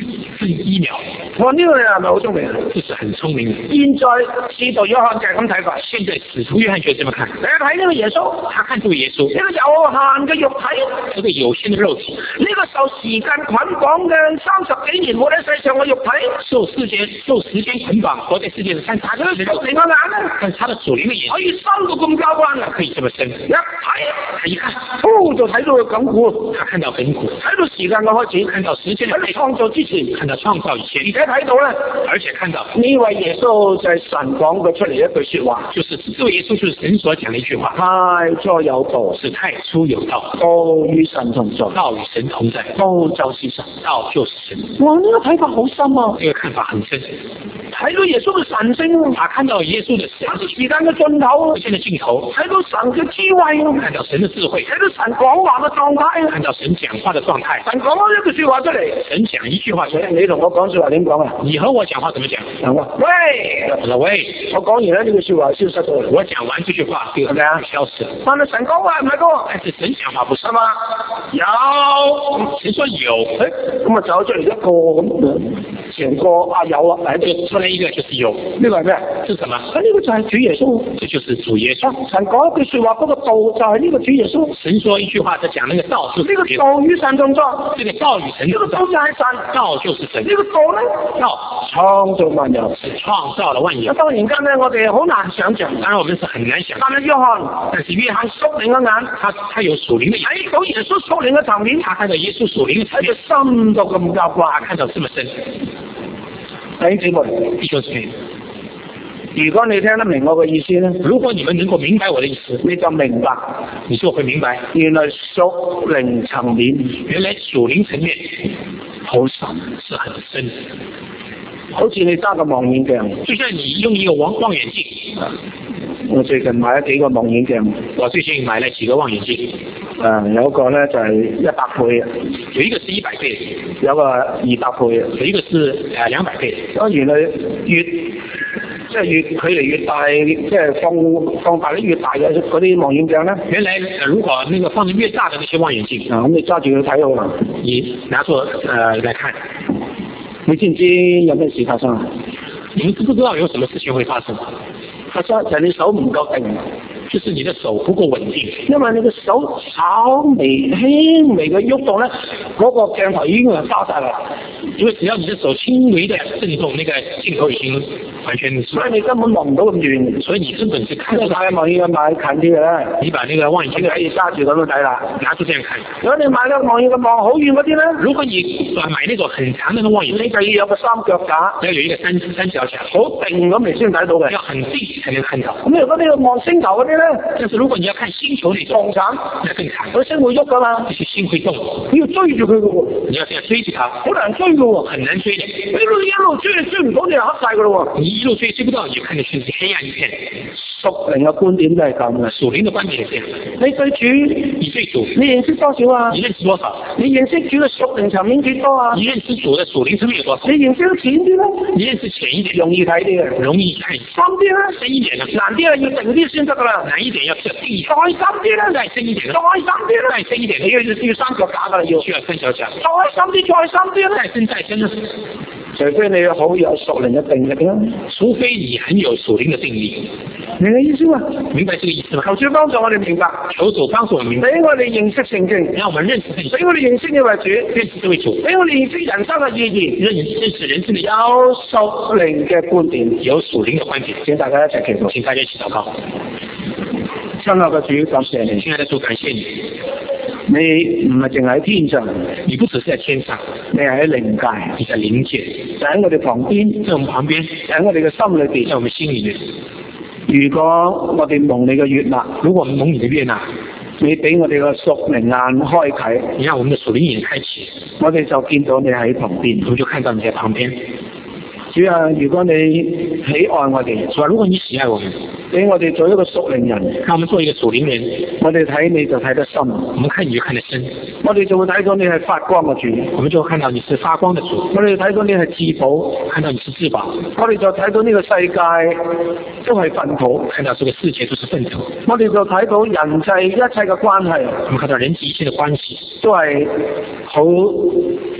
分1秒。 我呢個人係咪好聰明啊？ 這是很聰明的。 現在使徒約翰就係咁睇法。 現在使徒約翰就這麼看。 你睇呢個耶穌， 他看這個耶穌， 呢個有限嘅肉體， 這個有限的肉體， 呢個受時間捆綁嘅30幾年活喺世上嘅肉體， 受時間捆綁活在世界上30幾年， 屬靈嘅眼咧， 但是他的屬靈的眼可以深到咁交關啊， 可以這麼深， 一睇他一看， 就睇到個亙古， 他看到亙古， 睇到時間嘅開始， 看到時間的開始， 創造之前， 看到創造以前， 而且睇到咧， 而且看到呢位耶穌就係神講佢出嚟一句說話， 就是這位耶穌就是神所講的一句話， 太初有道， 是太初有道， 道與神同在， 道與神同在， 道就是神， 道就是神。 哇，呢個睇法好深啊！ 這個看法很深， 睇到耶穌嘅神聖， 他看到耶穌的神時間嘅盡頭， 時間的盡頭， 睇到神嘅智慧， 看到神的智慧， 睇到神講話嘅狀態， 看到神講話的狀態， 神講咗一句說話出嚟， 神講一句話出來， 你同我講說話點講啊？ 你和我講話怎麼講？ 喂， 我說喂， 我講完咧呢句說話消失咗， 我講完這句話就消失了。 但係神講話唔係個， 但是神講話不是係嘛？有， 神說有， 咁啊走出嚟一個咁，成個啊有啊， 就出來一個就是有， 呢個係咩？ 是什麼？ 呢個就係主耶穌， 這就是主耶穌。 神講一句說話，嗰個道就係呢個主耶穌。 神說一句話，就講那個道就是呢個道與神同在， 這個道與神同在， 呢個道就係神， 道就是神。 呢個道咧， 道創造萬有， 創造了萬有。 當然間咧，我哋好難想象， 當然我們是很難想象。 但係約翰，但是約翰屬靈嘅眼， 他有屬靈的眼， 睇到耶穌屬靈嘅層面， 他看到耶穌屬靈的層面， 喺個心度咁交關， 看到這麼深。 弟兄姊妹， 弟兄姊妹， 如果你聽得明我嘅意思咧， 如果你們能夠明白我的意思， 你就明白， 你就會明白， 原來屬靈層面， 原來屬靈層面好深， 是很深。 好似你揸個望遠鏡， 就像你用一個望遠鏡。 我最近買咗幾個望遠鏡， 我最近買了幾個望遠鏡。 有一個咧就係100倍， 有一個是100倍， 有個200倍， 有一個是200倍。 原來越距離越大，即係放大得越大嘅嗰啲望遠鏡咧。原來如果那個放得越大的那些望遠鏡， 咁你揸住佢睇好啦。 你拿住來看， 你知唔知有咩事發生啊？ 你們知不知道有什麼事情會發生？ 發生就係你手唔夠定， 就是你的手不夠穩定， 因為你嘅手稍微輕微嘅喐動咧，嗰個鏡頭已經係花晒啦。 因為只要你的手輕微的震動，那個鏡頭已經完全， 所以你根本望唔到咁遠， 所以你根本是看不到。 望遠鏡買近啲嘅咧， 你把那個望遠鏡可以揸住咁樣睇啦， 拿住這樣看。 如果你買個望遠鏡望好遠嗰啲咧， 如果你買那種很長的望遠鏡， 你就要有個三腳架， 要有一個三腳架， 好定咁嚟先睇到嘅， 要很定才能看到。 咁如果你要望星球嗰啲咧， 但是如果你要看星球那種， 更慘， 那更慘， 佢星會喐噶嘛， 這些星會動， 你要追住佢嘅喎， 你要這樣追住它， 好難追嘅喎， 很難追的。 你一路追唔到，你就黑晒噶咯喎。 你一路追不到，你就看得全是黑暗一片。 屬靈嘅觀點都係咁嘅， 屬靈的觀點也這樣。 你對主， 你對主， 你認識多少啊？ 你認識多少？ 你認識主嘅屬靈層面幾多啊？ 你認識主嘅屬靈層面有多少？ 你認識得淺啲咧？ 你認識淺一點， 容易睇啲嘅， 容易看。 深啲咧， 深一點啦， 難啲啊，要定啲先得噶啦。 難一點要定一點， 再深啲咧， 再深一點， 再深啲咧， 再深一點， 你要三腳架噶啦， 需要三腳架。 再深啲，再深啲咧， 再深啦。 除非你好有屬靈嘅定力啦， 除非你很有屬靈嘅定力， 明嘅意思嘛？ 明白這個意思嗎？ 求主幫助我哋明白， 求主幫助我們明白， 俾我哋認識聖經， 讓我們認識聖經， 俾我哋認識你為主， 認識這位主， 俾我哋認識人生嘅意義， 認識人生的有屬靈嘅觀點， 有屬靈嘅觀點。 請大家一齊祈禱， 請大家一起禱告。 親愛嘅主，感謝你， 親愛的主，感謝你。 你唔係淨喺天上， 你不只是在天上， 你係喺靈界， 你在靈界， 就喺我哋旁邊， 在我們旁邊， 就喺我哋嘅心裏邊， 在我們心裏面。 如果我哋蒙你嘅悅納， 如果我們蒙你的悅納， 你俾我哋嘅屬靈眼開啟， 你讓我們的屬靈眼開啟， 我哋就見到你喺旁邊， 我們就看到你在旁邊。 主啊，如果你喜愛我哋， 是吧？如果你喜愛我們， 俾我哋做一個屬靈人， 讓我們做一個屬靈人， 我哋睇你就睇得深， 我們看你就看得深， 我哋就會睇到你係發光嘅主， 我們就看到你是發光的主， 我哋睇到你係至寶， 看到你是至寶， 我哋就睇到呢個世界都係糞土， 看到這個世界都是糞土， 我哋就睇到人際一切嘅關係， 我們看到人際一切的關係都係好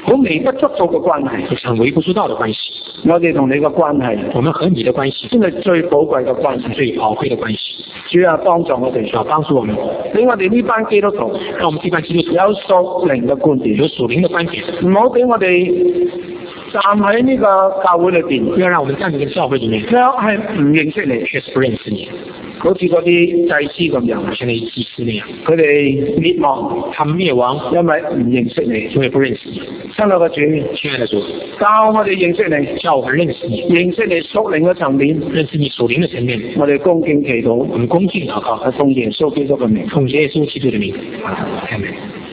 好微不足道嘅關係， 就是很微不足道的關係。 我哋同你嘅關係， 我們和你的關係先係最寶貴嘅關係， 最寶貴的關係。 主啊，幫助我哋， 主要幫助我們， 俾我哋呢班基督徒， 讓我們這班基督徒有屬靈嘅觀點， 有屬靈的觀點， 唔好俾我哋站喺呢個教會裏邊， 不要讓我們站在這個教會裡面， 卻係唔認識你， 確實不認識你， 好似嗰啲祭司咁樣， 像那些祭司那樣， 佢哋滅亡， 他們滅亡， 因為唔認識你， 因為不認識你。 親愛嘅主， 親愛的主， 教我哋認識你， 叫我們認識你， 認識你屬靈嘅層面， 認識你屬靈的層面。 我哋恭敬祈禱， 我們恭敬禱告， 奉耶穌基督嘅名， 奉耶穌基督的名，阿門。